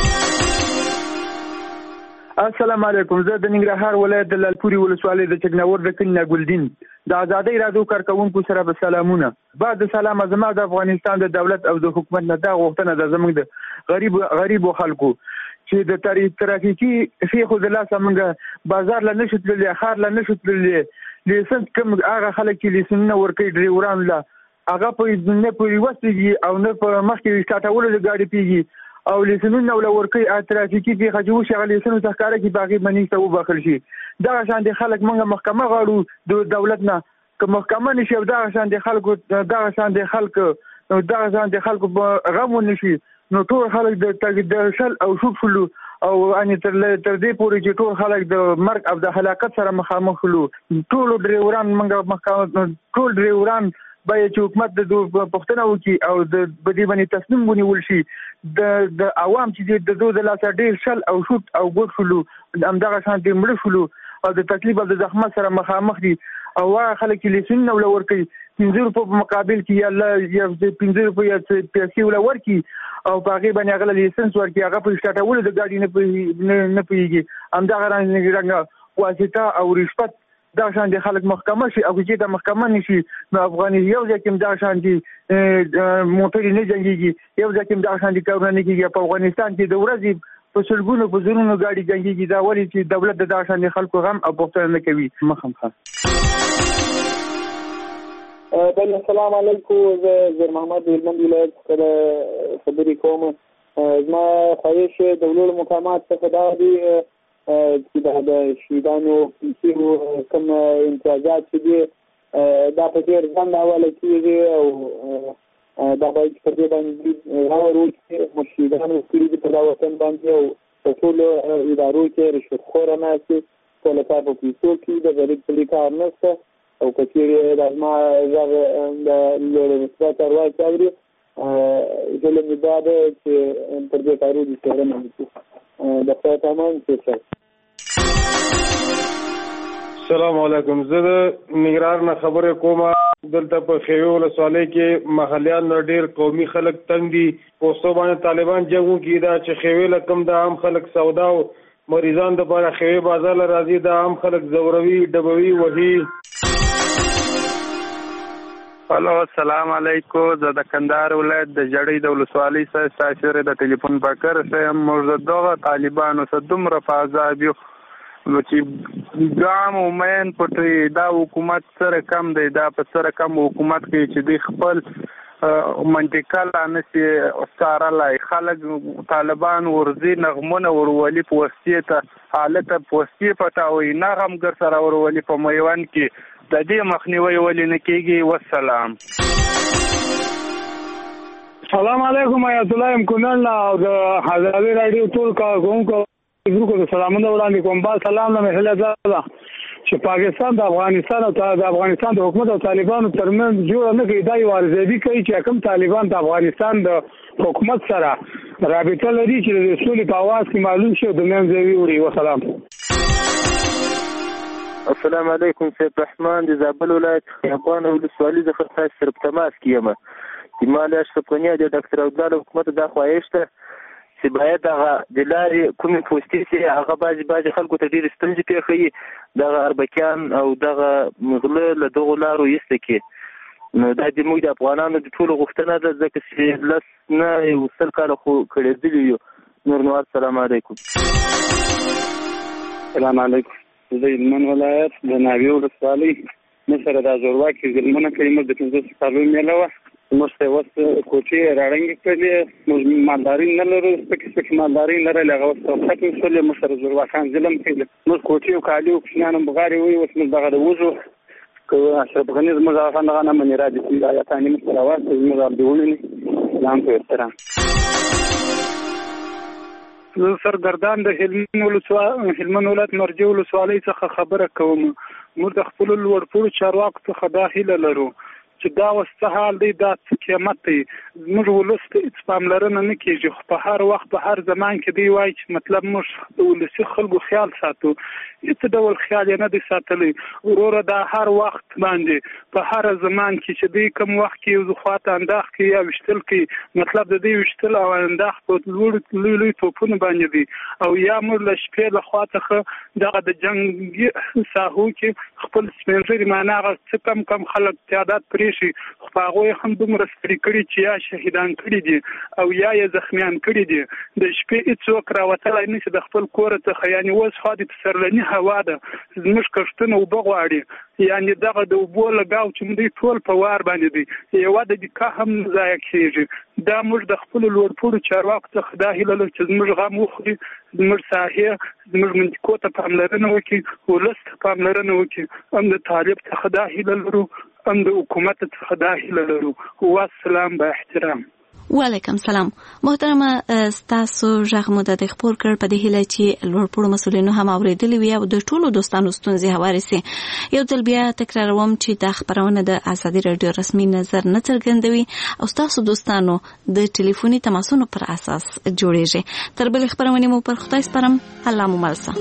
السلام علیکم. زه د ننګرهار ولایت د لالپورې ولسوالۍ د چکناور د کلي نه ګلدین د ازادۍ راډیو کارکوونکو سره به سلامونه. بعد سلام زما د افغانستان د دولت او د حکومت نه دا غوښتنه ده زموږ د غریبو خلکو چې د ترافیکي فیخو د لاسه موږ بازار له نشو تللی، ښار له نشو تللی، لیسنس کوم هغه خلک چې لیسنسونه ورکوي ډریورانو له هغه نه پورې وستېږي او نه په مخکې سټاټولو د ګاډي پیږي او لیسنونه ولا ورکوي. ترافیکي پیښه چې وشي هغه لیسنو څخه کار کوي باغې باندې ته وبخښل شي. دغه شان دي خلک موږ محکمه غواړو د دولت نه، که محکمه نشي او دغه شان دي خلکو غم ونشي نو ټول خلک د شل او شوب شلو او ان تر دې پورې چې ټول خلک د مرګ او د هلاکت سره مخامخ شلو. ټول ډریوران ټول ډریوران باید چې حکومت د پښتنه وکړي او د بدی باندې تصمیم ونیول شي د عوام چې د دوه د لاسه ډیر شل او شوب او ګډ شلو همدغه شان دې مړ شلو او د تکلیف او د زحمت سره مخامخ دي او هغه خلک چې لیسن نو لور کوي 15 روپو په مقابل کې یا الله 15 روپو یا پیسې ولا ورکی او باغې باندې هغه لیسنس ورکی هغه په شټاول د ګاډي نه پیږي همدغه رنګ واسطه او رشوت دا شان دي خلک محکمه شي او چې د محکمه نشي نو افغاني یو ځکه دا شان دي موټر نه جنګيږي یو ځکه دا شان دي کارونه نه کیږي په افغانستان کې د ورځې په سلګونو په زرونو گاډي جنګيږي دا ولې چې دولت د داشان خلکو غم او پوښتنه نه کوي مخامخ. بل السلام علیکم زیر محمد هلمند ولایت څخه خبرې کوم. زما خواهش د ولور مقامات څخه دا دي چې د شهیدانو کوم امتیازات چې دي دا په ډېر ځنډ حواله کېږي او دا باید په دې باندې راوړو چې مشهدانو کړي دي په دا وطن باندې او په ټولو ادارو کې رشوتخوره ناستې ټول کار په پیسو کې د غریب پلي کار نشته او که چیرې د زما غږ د لوړ رتبه ارواح اوري هیله مې دا ده چې پر دې کارو د څېړنه وکړو. د خدای په امان چې السلام علیکم. زه د ننګرهار نه خبرې کوم. دلته په خیوي ولسوالۍ کې محلیان نه ډېر قومي خلک تنګ دي. پوستو باندې طالبان جنګ وکړي دا چې خیوي له کوم د عام خلک سودا او مریضان دپاره خیوي بازار له راځي د عام خلک زوروي ډبوي وهي. هلو السلام علیکم. زه د کندهار ولایت د جړۍ د ولسوالۍ څخه ستاسو د ټلیفون پکر یم. موږ دغه طالبانو څخه دومره په عذاب یو نو چې ګام او مین پټي دا حکومت سره کم دی دا په سره کم حکومت کې چې دی خپل منطقه لانسي سارلای خلک طالبان ورزي نغمونه ورولي په وسیته حالت په وسیته پټاوي نغمګر سره ورولي په میوان کې د دې مخنیوي ولې نه کېږي. والسلام. السلام علیکم آیت الله امکنن او د حضرت رادیو ټول کارکونکو ګروپ د سلامونه وړاندې کوم. با سلام نه مهله ده چې پاکستان د افغانستان او د افغانستان د حکومت او طالبانو ترمنځ جوړ نه کوي. دا یو ارزیابي کوي چې کوم طالبان د افغانستان د حکومت سره رابطه لري چې د سولې په आवाज کې معلوم شي د منځوي وړي. وسلام. السلام علیکم. سید رحمان د زابل ولایت خیابان ولسوالۍ څخه تاسو سره په تماس کې یم. د مالي اشرف غنی د ډاکټر عبدالله حکومت د خواهش ته چې باید هغه د لارې کومې پوستې چې هغه بعضې خلکو ته ډېرې ستونزې پېښوي دغه اربکیان او دغه غله له دغو لارو ایسته کړي. نو دا زموږ د افغانانو د ټولو غوښتنه ده ځکه چې لس نه یو سل کاله خو کړېدلي یو. نور نو السلام علیکم. السلام علیکم. زه د هلمند ولایت د ناوې ولسوالۍ مشره دا زورواکي ظلمونه کوي. موږ د 15 کالو میله وه موږ ته اوس کوټې راړنګې کړلې. موږ مالداري نه لرو سپکې مالداري لرلې هغه اوس رخصت وشولې. موږ سره زورواکان ظلم کوي. موږ کوټې او کالي او کوچنیان هم بغارې وي. اوس موږ دغه د وږو اشرف غني زموږ هغه دغه نه منې را دي آیاتانې موږ سره واستوي زموږ عبد ومني سلام په احترام. زه سرګردان د هلمند ولایت مرجع ولسوالۍ څخه خبره کوم. موږ د خپلو لوړپوړو چارواکو څخه دا هیله لرو چې دا اوس څه حال دی دا څه قیمت دی. زموږ ولس ته هېڅ پاملرنه نه کېږي خو په هر وخت په هر زمان کې دی وایي چې مطلب موږ د ولسي خلکو خیال ساتو. هېڅ ډول خیال یې نه دی ساتلی. وروره دا هر وخت باندې په هر زمان کې چې دی کوم وخت کې یو خواته انداخ کوي یا ویشتل کوي مطلب د دې ویشتل او انداخ په لوی لوی توپونو باندې دی او یا موږ له شپې له خوا څخه دغه د جنګ ساحو کې خپل سپین ږیري معنا هغه څه کم خلک تعداد پرې شي خو په هغوی هم دومره ستړي کړي چې یا شهیدان کړي دي او یا یې زخمیان کړي دي. د شپې هېڅوک راوتلی نه شي د خپل کوره څخه. یعنې اوس خوا د پسرلني هوا ده زموږ کښتونه اوبه غواړي. یعنې دغه د اوبو لګاو چې دوی ټول په وار باندې دي یوه د دقه هم نه ضایع کېږي. دا موږ د خپلو لوړپوړو چارواکو څخه دا هیله لرو چې زموږ غم وخوري زموږ ساحې زموږ منطقو ته پاملرنه وکړي ولس ته پاملرنه وکړي. هم د طالب څخه دا هیله لرو هم د حکومت څخه دا هیله لرو. والسلام با احترام. وعلیکم سلام محترمه ستاسو ژغ مو د خبر کړ په دې هیله چې لوړپوړو مسولینو هم اوریدلی وي او د ټولو دوستانو ستونزې هواري سي. یو ځل بیا تکراروم چې د خبرونه د ازادي رادیو رسمي نظر نه څرګندوي او ستاسو دوستانو د ټلیفوني تماسونو پر اساس جوړیږي. تر بل خبرونه مو پر خدای سپارم. الله مو ملسه.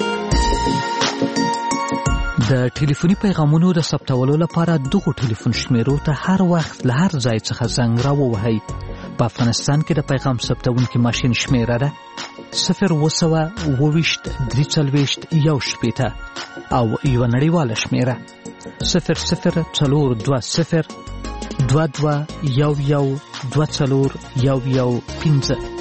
د ټلیفوني پیغامونو د ثبتولو لپاره دغه ټلیفون شمیرو ته هر وخت له هر ځای څخه زنګ راووهئ. په افغانستان کې د پیغام ثبتونکي ماشین شمیره ده 0202341 او یو نړیواله شمیره 00420221124115.